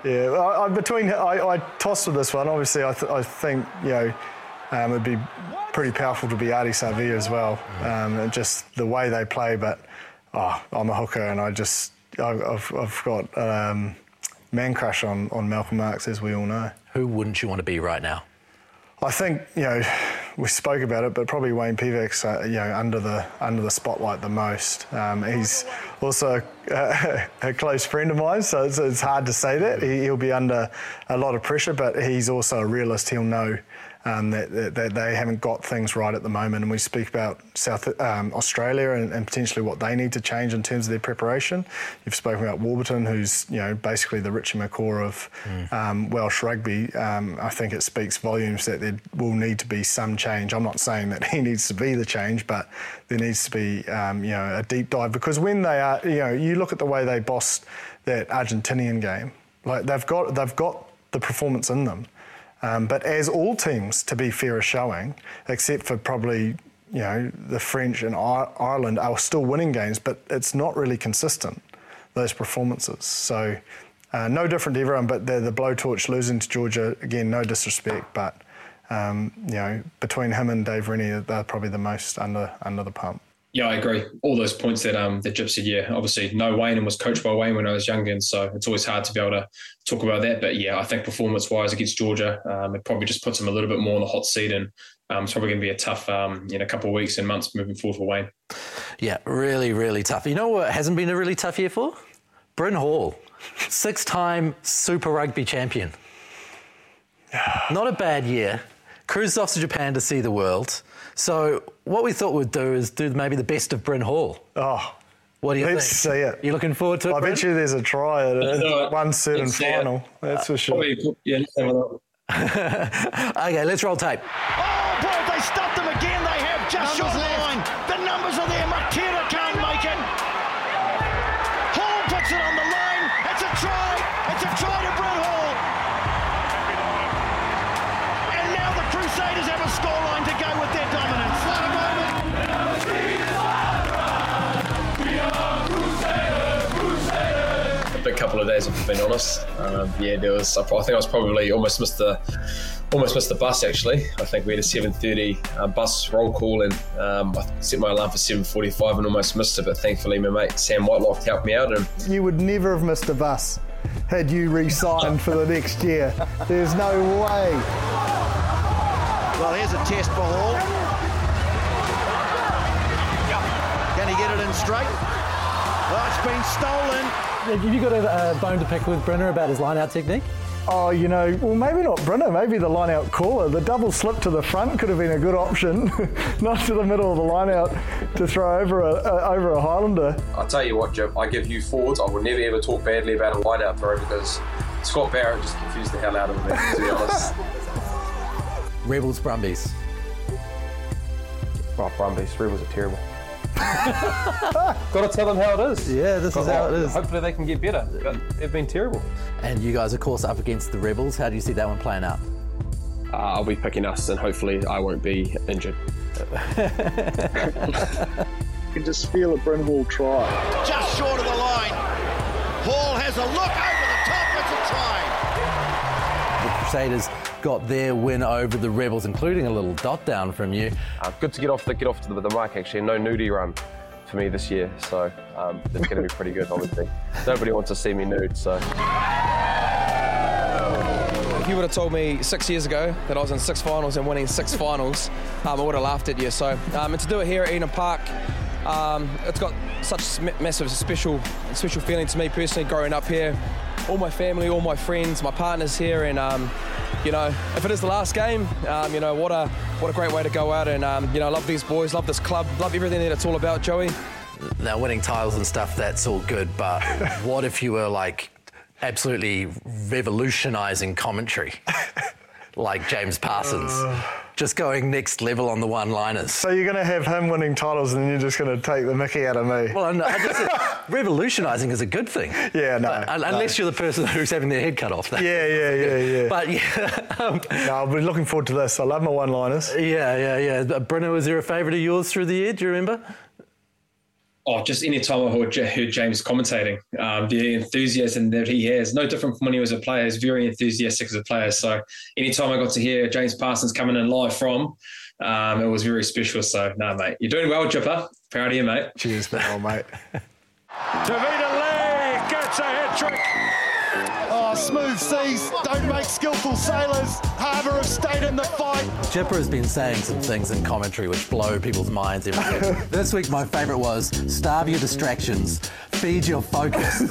[SPEAKER 4] I tossed with this one. Obviously, I think, you know, it'd be pretty powerful to be Ardie Savea as well. Just the way they play, but I'm a hooker, and I've got man crush on Malcolm Marx, as we all know.
[SPEAKER 3] Who wouldn't you want to be right now?
[SPEAKER 4] I think, you know, we spoke about it, but probably Wayne Pivac's, you know, under the spotlight the most. He's also a close friend of mine, so it's hard to say that. He'll be under a lot of pressure, but he's also a realist. He'll know that they haven't got things right at the moment. And we speak about South Australia and potentially what they need to change in terms of their preparation. You've spoken about Warburton, who's, you know, basically the Richie McCaw of Welsh rugby. I think it speaks volumes that there will need to be some change. I'm not saying that he needs to be the change, but there needs to be, you know, a deep dive, because when they are, you know, you look at the way they bossed that Argentinian game, like they've got the performance in them. But as all teams, to be fair, are showing, except for probably, you know, the French and Ireland are still winning games, but it's not really consistent, those performances. So no different to everyone, but they're the blowtorch losing to Georgia. Again, no disrespect, but, you know, between him and Dave Rennie, they're probably the most under the pump.
[SPEAKER 5] Yeah, I agree. All those points that Jip said, yeah, obviously know Wayne and was coached by Wayne when I was younger, and so it's always hard to be able to talk about that. But yeah, I think performance-wise against Georgia, it probably just puts him a little bit more on the hot seat, and it's probably going to be a tough, couple of weeks and months moving forward for Wayne. Yeah,
[SPEAKER 3] really, really tough. You know what hasn't been a really tough year for? Bryn Hall, 6-time Super Rugby champion. Not a bad year. Cruised off to Japan to see the world. So what we thought we'd do is do maybe the best of Bryn Hall.
[SPEAKER 4] Oh,
[SPEAKER 3] what do you think?
[SPEAKER 4] Let's see it.
[SPEAKER 3] You looking forward to it,
[SPEAKER 4] I bet you there's a try at one certain final. That's for sure.
[SPEAKER 5] Yeah, let's have a look.
[SPEAKER 3] Okay, let's roll tape.
[SPEAKER 7] Oh, boy, they stopped them again. They have just short line. The numbers are there. Matera can't make it. Hall puts it on the line. It's a try. It's a try to Bryn Hall. And now the Crusaders have a scoreline to go with their dominance. What a moment.
[SPEAKER 8] A big couple of days, if I've been honest. There was. I think I was probably almost missed the bus. Actually, I think we had a 7:30 bus roll call, and I set my alarm for 7:45 and almost missed it. But thankfully, my mate Sam Whitelock helped me out. And
[SPEAKER 4] you would never have missed a bus had you re-signed for the next year. There's no way.
[SPEAKER 7] Well, here's a test for Hall. Can he get it in straight? Well, it's been stolen.
[SPEAKER 3] Have you got a bone to pick with Brynner about his line-out technique?
[SPEAKER 4] Oh, you know, well, maybe not Brynner, maybe the line-out caller. The double slip to the front could have been a good option, not to the middle of the line-out to throw over a Highlander.
[SPEAKER 8] I'll tell you what, Jim, I give you forwards. I will never ever talk badly about a line-out throw, because Scott Barrett just confused the hell out of me, to be honest.
[SPEAKER 3] Rebels, Brumbies.
[SPEAKER 9] Oh, Brumbies. Rebels are terrible. Got to tell them how it is.
[SPEAKER 3] Yeah, this is how it is.
[SPEAKER 9] Hopefully they can get better. But they've been terrible.
[SPEAKER 3] And you guys, of course, up against the Rebels. How do you see that one playing out?
[SPEAKER 8] I'll be picking us, and hopefully I won't be injured.
[SPEAKER 10] You can just feel a Bryn Hall try.
[SPEAKER 7] Just short of the line. Hall has a look over the top. It's a try.
[SPEAKER 3] The Crusaders got their win over the Rebels, including a little dot down from you.
[SPEAKER 9] Good to get off to the mic, actually. No nudie run for me this year, so it's going to be pretty good, obviously. Nobody wants to see me nude, so...
[SPEAKER 11] If you would have told me 6 years ago that I was in 6 finals and winning 6 finals, I would have laughed at you. So, and to do it here at Eden Park, it's got such massive special feeling to me personally growing up here. All my family, all my friends, my partner's here, and if it is the last game, what a great way to go out, and love these boys, love this club, love everything that it's all about, Joey.
[SPEAKER 3] Now, winning titles and stuff, that's all good, but what if you were like absolutely revolutionising commentary, like James Parsons, just going next level on the one-liners?
[SPEAKER 4] So you're going to have him winning titles and then you're just going to take the mickey out of me?
[SPEAKER 3] Well, I just said revolutionising is a good thing.
[SPEAKER 4] Yeah, no.
[SPEAKER 3] Unless you're the person who's having their head cut off.
[SPEAKER 4] Yeah.
[SPEAKER 3] But yeah.
[SPEAKER 4] No, I'll be looking forward to this. I love my one-liners.
[SPEAKER 3] Yeah. Bruno, was there a favourite of yours through the year? Do you remember?
[SPEAKER 5] Oh, just any time I heard James commentating, the enthusiasm that he has, no different from when he was a player. He's very enthusiastic as a player. So anytime I got to hear James Parsons coming in live from, it was very special. So, no, mate, you're doing well, Jipper. Proud of you, mate.
[SPEAKER 3] Cheers, mate.
[SPEAKER 4] Oh, mate.
[SPEAKER 7] Tavita Lee gets a hat-trick. Oh, smooth seas don't make skillful sailors. Harbour have stayed in the fight.
[SPEAKER 3] Jipper has been saying some things in commentary which blow people's minds every week. This week, my favourite was starve your distractions, feed your focus.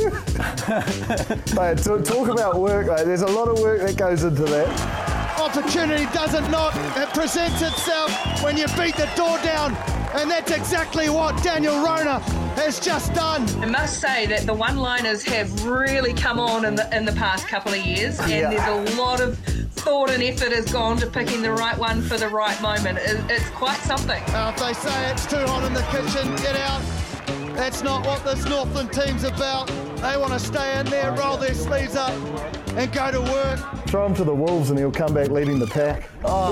[SPEAKER 4] Mate, talk about work, mate. There's a lot of work that goes into that.
[SPEAKER 7] Opportunity doesn't knock. It presents itself when you beat the door down. And that's exactly what Daniel Rona has just done.
[SPEAKER 12] I must say that the one-liners have really come on in the past couple of years, and there's a lot of thought and effort has gone to picking the right one for the right moment. It's quite something.
[SPEAKER 7] If they say it's too hot in the kitchen, get out. That's not what this Northland team's about. They want to stay in there, roll their sleeves up and go to work.
[SPEAKER 4] Throw him to the Wolves and he'll come back leading the pack.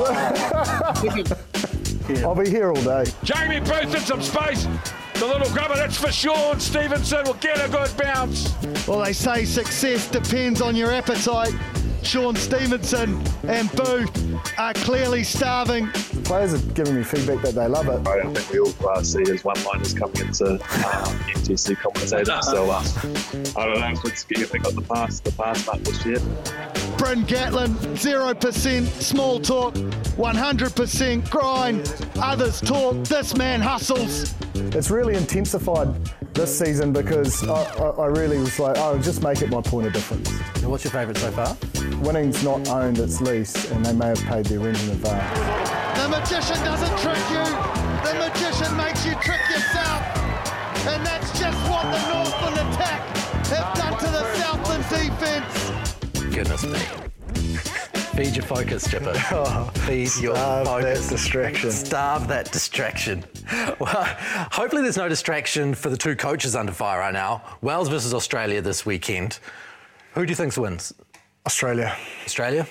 [SPEAKER 4] I'll be here all day.
[SPEAKER 7] Jamie Booth in some space. The little grubber, that's for Sean Stevenson, will get a good bounce. Well, they say success depends on your appetite. Sean Stevenson and Booth are clearly starving.
[SPEAKER 4] The players are giving me feedback that they love it.
[SPEAKER 10] I think we all see it as one-liners coming into MTC commentators. So I don't know if it's getting got the pass back this year.
[SPEAKER 7] Bryn Gatlin, 0% small talk, 100% grind. Others talk, this man hustles.
[SPEAKER 4] It's really intensified this season because I really was like, I'll just make it my point of difference.
[SPEAKER 3] And what's your favourite so far?
[SPEAKER 4] Winning's not owned, it's leased, and they may have paid their rent in advance.
[SPEAKER 7] The magician doesn't trick you, the magician makes you trick yourself. And that's just what the Northland attack have done to the Southland defence.
[SPEAKER 3] Goodness me. Feed your focus, Chipper. Feed your focus.
[SPEAKER 4] That distraction.
[SPEAKER 3] Starve that distraction. Well, hopefully there's no distraction for the two coaches under fire right now. Wales versus Australia this weekend. Who do you think wins?
[SPEAKER 4] Australia.
[SPEAKER 3] Australia?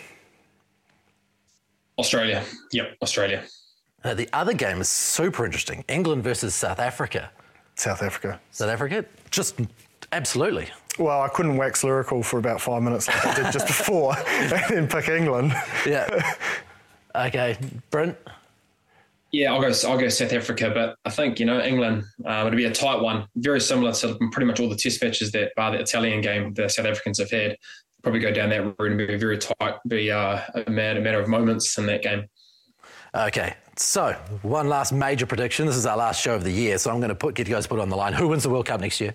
[SPEAKER 5] Australia. Yep, Australia.
[SPEAKER 3] The other game is super interesting. England versus South Africa.
[SPEAKER 4] South Africa.
[SPEAKER 3] South Africa? Just absolutely.
[SPEAKER 4] Well, I couldn't wax lyrical for about 5 minutes like I did just before and then pick England.
[SPEAKER 3] Yeah. Okay. Brent?
[SPEAKER 5] Yeah, I'll go South Africa, but I think, England, it'll be a tight one. Very similar to pretty much all the test matches that, bar the Italian game, the South Africans have had. Probably go down that route and be very tight, be a matter of moments in that game.
[SPEAKER 3] Okay, so one last major prediction. This is our last show of the year, so I'm going to get you guys put on the line. Who wins the World Cup next year?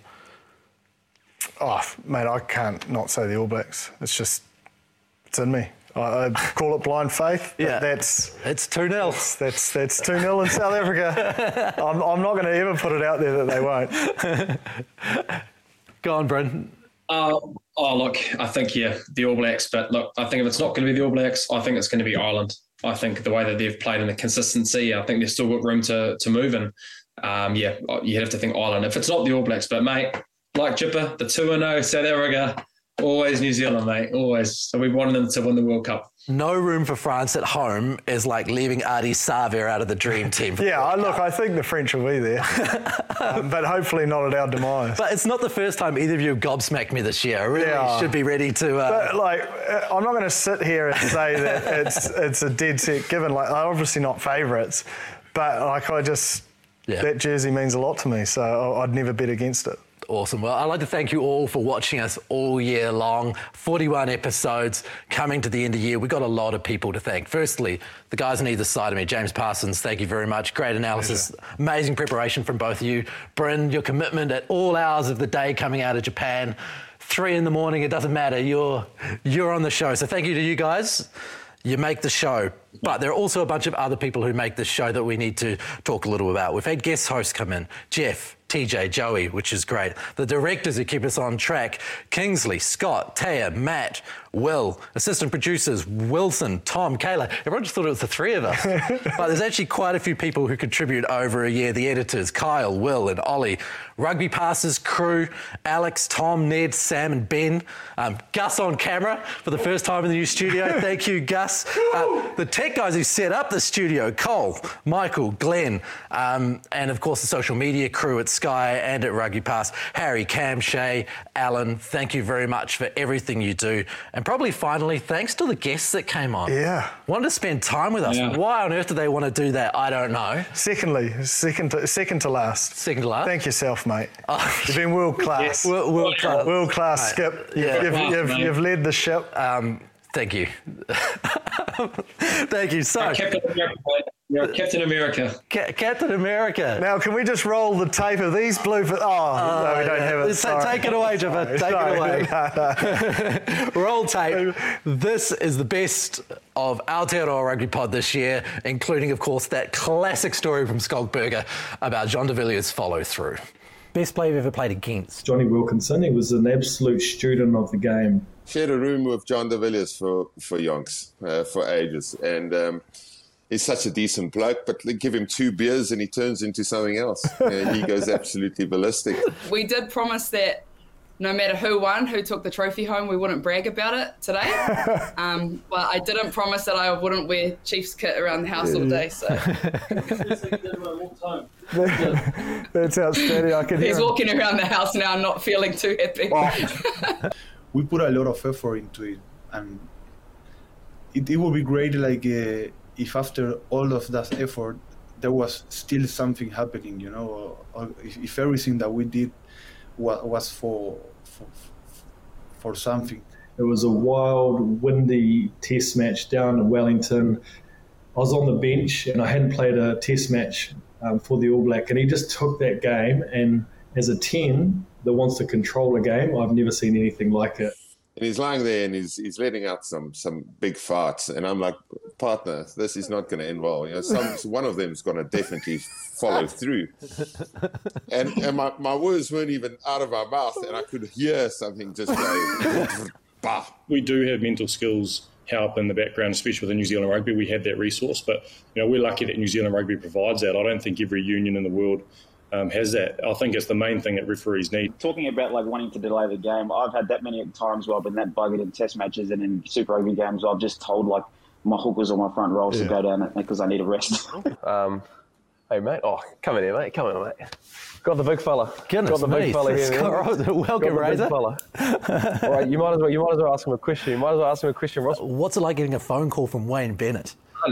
[SPEAKER 4] Oh, mate, I can't not say the All Blacks. It's in me. I call it blind faith.
[SPEAKER 3] Yeah,
[SPEAKER 4] it's
[SPEAKER 3] 2-0.
[SPEAKER 4] That's 2-0 in South Africa. I'm not going to ever put it out there that they won't.
[SPEAKER 3] Go on, Brendan.
[SPEAKER 5] Look, I think, the All Blacks. But look, I think if it's not going to be the All Blacks, I think it's going to be Ireland. I think the way that they've played and the consistency, I think they've still got room to move. And you have to think Ireland. If it's not the All Blacks, but mate, like Jipper, the 2-0 South Africa, always New Zealand, mate, always. So we wanted them to win the World Cup.
[SPEAKER 3] No room for France at home is like leaving Adi Savir out of the dream team.
[SPEAKER 4] I think the French will be there, but hopefully not at our demise.
[SPEAKER 3] But it's not the first time either of you have gobsmacked me this year. I really should be ready to...
[SPEAKER 4] But, I'm not going to sit here and say that it's a dead set given. They're obviously not favourites, but that jersey means a lot to me, so I'd never bet against it.
[SPEAKER 3] Awesome. Well, I'd like to thank you all for watching us all year long. 41 episodes coming to the end of the year. We've got a lot of people to thank. Firstly, the guys on either side of me. James Parsons, thank you very much. Great analysis. Amazing preparation from both of you. Bryn, your commitment at all hours of the day coming out of Japan. 3 in the morning, it doesn't matter. You're on the show. So thank you to you guys. You make the show. But there are also a bunch of other people who make this show that we need to talk a little about. We've had guest hosts come in. Jeff, TJ, Joey, which is great. The directors who keep us on track. Kingsley, Scott, Taya, Matt, Will. Assistant producers, Wilson, Tom, Kayla. Everyone just thought it was the 3 of us. But there's actually quite a few people who contribute over a year. The editors, Kyle, Will and Ollie. Rugby Passes crew, Alex, Tom, Ned, Sam and Ben. Gus on camera for the first time in the new studio. Thank you, Gus. The tech guys who set up the studio, Cole, Michael, Glenn, and of course the social media crew at Sky and at Rugby Pass. Harry, Cam, Shay, Alan, thank you very much for everything you do. And probably finally, thanks to the guests that came on.
[SPEAKER 4] Yeah.
[SPEAKER 3] Wanted to spend time with us. Yeah. Why on earth do they want to do that? I don't know.
[SPEAKER 4] Secondly, second to last.
[SPEAKER 3] Second to last?
[SPEAKER 4] Thank yourself, mate. You've been world class.
[SPEAKER 3] Yes. World class.
[SPEAKER 4] World class, Skip. You've led the ship.
[SPEAKER 3] Thank you. Thank you. So,
[SPEAKER 5] Captain America. You're Captain America.
[SPEAKER 3] Captain America.
[SPEAKER 4] Now, can we just roll the tape of these blue... no, we don't have it.
[SPEAKER 3] Take it away, Jipper. Take it away. Roll tape. This is the best of Aotearoa Rugby Pod this year, including, of course, that classic story from Skolkberger about John de Villiers' follow-through. Best player you've ever played against?
[SPEAKER 13] Johnny Wilkinson. He was an absolute student of the game.
[SPEAKER 14] Shared a room with John de Villiers for yonks, for ages. And he's such a decent bloke, but give him 2 beers and he turns into something else. He goes absolutely ballistic.
[SPEAKER 15] We did promise that no matter who won, who took the trophy home, we wouldn't brag about it today. But I didn't promise that I wouldn't wear Chiefs kit around the house all day. So
[SPEAKER 4] that's outstanding.
[SPEAKER 15] He's walking around the house now, not feeling too happy.
[SPEAKER 16] We put a lot of effort into it, and it would be great, if after all of that effort, there was still something happening, or if everything that we did was for something.
[SPEAKER 13] It was a wild, windy test match down in Wellington. I was on the bench and I hadn't played a test match for the All Black, and he just took that game, and as a 10 that wants to control a game, I've never seen anything like it.
[SPEAKER 14] And he's lying there and he's letting out some big farts, and I'm like, partner, this is not going to involve. One of them is going to definitely follow through. And my words weren't even out of my mouth, and I could hear something just go. Bah.
[SPEAKER 17] We do have mental skills help in the background, especially with New Zealand Rugby. We have that resource, but we're lucky that New Zealand Rugby provides that. I don't think every union in the world has that. I think it's the main thing that referees need.
[SPEAKER 18] Talking about wanting to delay the game, I've had that many times where I've been that buggered in test matches and in Super Rugby games. I've just told my hookers on my front rows to go down because I need a rest.
[SPEAKER 9] Hey mate, come in here, mate. Come in, mate. Got the big fella.
[SPEAKER 3] Goodness
[SPEAKER 9] got the big fella here.
[SPEAKER 3] Welcome, Razor.
[SPEAKER 9] All right, you might as well ask him a question. Ross.
[SPEAKER 3] What's it like getting a phone call from Wayne Bennett?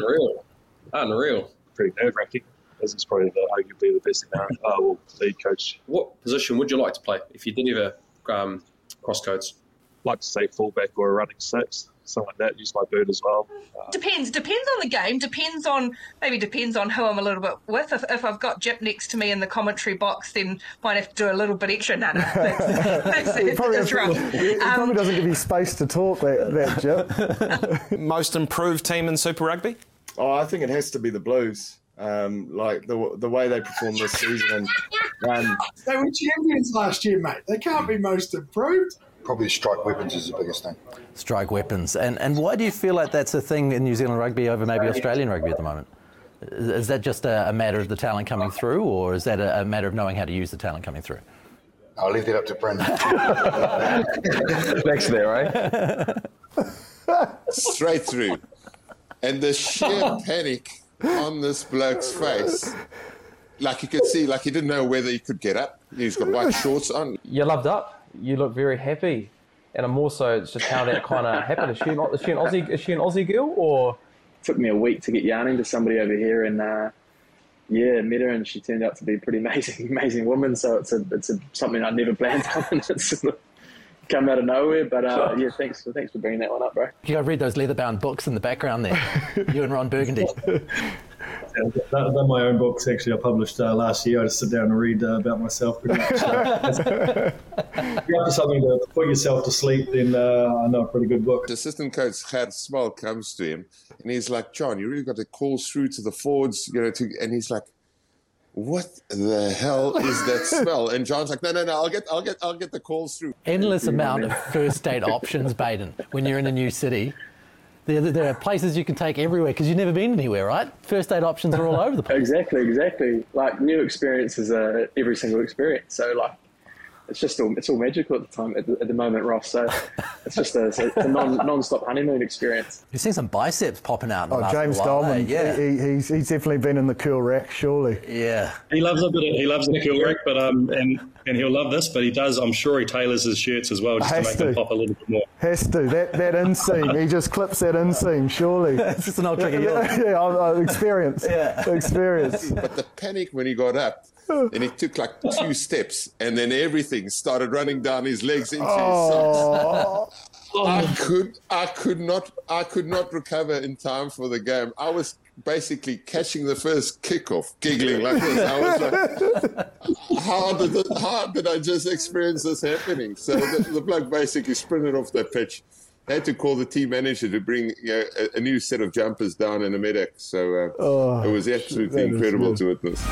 [SPEAKER 5] Unreal.
[SPEAKER 10] Pretty nerve-wracking. This is probably arguably the best lead coach.
[SPEAKER 5] What position would you like to play if you did ever cross codes?
[SPEAKER 10] Like to say fullback or a running 6, something like that. Use my boot as well.
[SPEAKER 12] Depends on the game. Depends on who I'm a little bit with. If I've got Jip next to me in the commentary box, then might have to do a little bit extra.
[SPEAKER 4] It probably doesn't give you space to talk, that Jip.
[SPEAKER 19] Most improved team in Super Rugby?
[SPEAKER 20] I think it has to be the Blues. The way they performed this season, and
[SPEAKER 21] they were champions last year, mate. They can't be most improved. probably strike weapons is the biggest thing.
[SPEAKER 3] Strike weapons. And why do you feel like that's a thing in New Zealand rugby over maybe Australian rugby at the moment? Is that just a matter of the talent coming through, or is that a matter of knowing how to use the talent coming through?
[SPEAKER 21] I'll leave that up to Brendan.
[SPEAKER 9] Next there, right?
[SPEAKER 14] Straight through. And the sheer panic on this bloke's face, like you could see, like he didn't know whether he could get up. He's got white shorts on.
[SPEAKER 9] You loved up. You look very happy. And more so, it's just how that kind of happened. Is she an Aussie girl, or?
[SPEAKER 22] Took me a week to get yarning to somebody over here, and met her, and she turned out to be a pretty amazing woman. So it's something I'd never planned on, and it's come out of nowhere. But thanks for bringing that one up, bro.
[SPEAKER 3] You got to read those leather-bound books in the background there. You and Ron Burgundy.
[SPEAKER 13] They're my own books, actually. I published last year. I just sit down and read about myself pretty much. If you're up to something to put yourself to sleep, then I know a pretty good book.
[SPEAKER 14] The assistant coach, Gert Small, comes to him, and he's like, John, you really got to call through to the forwards, and he's like, what the hell is that smell? And John's like, no, I'll get the calls through.
[SPEAKER 3] Endless amount of first date options, Baden, when you're in a new city. There are places you can take everywhere because you've never been anywhere, right? First date options are all over the place.
[SPEAKER 22] Exactly. Like, new experiences are every single experience. So, like, it's all magical at the moment, Ross. So it's just a non-stop honeymoon experience.
[SPEAKER 3] You've seen some biceps popping out. In the last
[SPEAKER 4] James
[SPEAKER 3] while,
[SPEAKER 4] Dolman, he's definitely been in the cool rack, surely.
[SPEAKER 3] Yeah,
[SPEAKER 17] he loves the cool rack, but and he'll love this. But he does. I'm sure he tailors his shirts as well just to make them pop a little bit more.
[SPEAKER 4] Has to that inseam. He just clips that inseam, surely.
[SPEAKER 3] It's just an old trick of yours.
[SPEAKER 4] Experience. Experience.
[SPEAKER 14] But the panic when he got up. And he took like 2 steps, and then everything started running down his legs into his socks. I could not recover in time for the game. I was basically catching the first kickoff, giggling like this. I was like, how did I just experience this happening? So the bloke basically sprinted off the pitch. They had to call the team manager to bring a new set of jumpers down and a medic. So it was absolutely incredible to witness.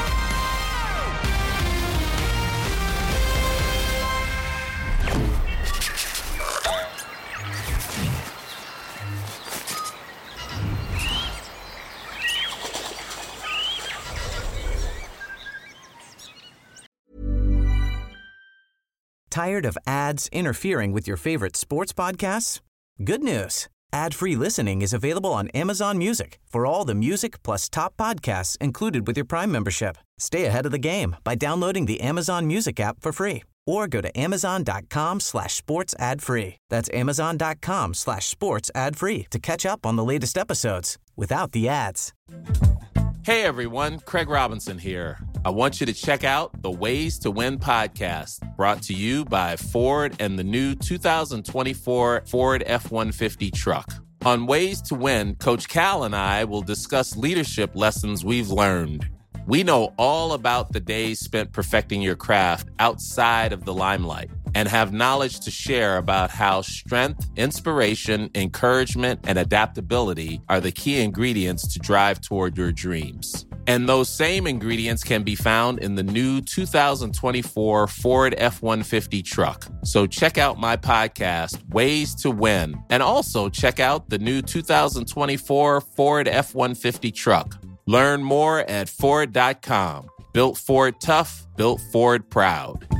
[SPEAKER 23] Tired of ads interfering with your favorite sports podcasts? Good news. Ad-free listening is available on Amazon Music for all the music plus top podcasts included with your Prime membership. Stay ahead of the game by downloading the Amazon Music app for free or go to amazon.com/sports ad free. That's amazon.com/sports ad free to catch up on the latest episodes without the ads.
[SPEAKER 24] Hey everyone, Craig Robinson here. I want you to check out the Ways to Win podcast, brought to you by Ford and the new 2024 Ford F-150 truck. On Ways to Win, Coach Cal and I will discuss leadership lessons we've learned. We know all about the days spent perfecting your craft outside of the limelight and have knowledge to share about how strength, inspiration, encouragement, and adaptability are the key ingredients to drive toward your dreams. And those same ingredients can be found in the new 2024 Ford F-150 truck. So check out my podcast, Ways to Win, and also check out the new 2024 Ford F-150 truck. Learn more at Ford.com. Built Ford tough, built Ford proud.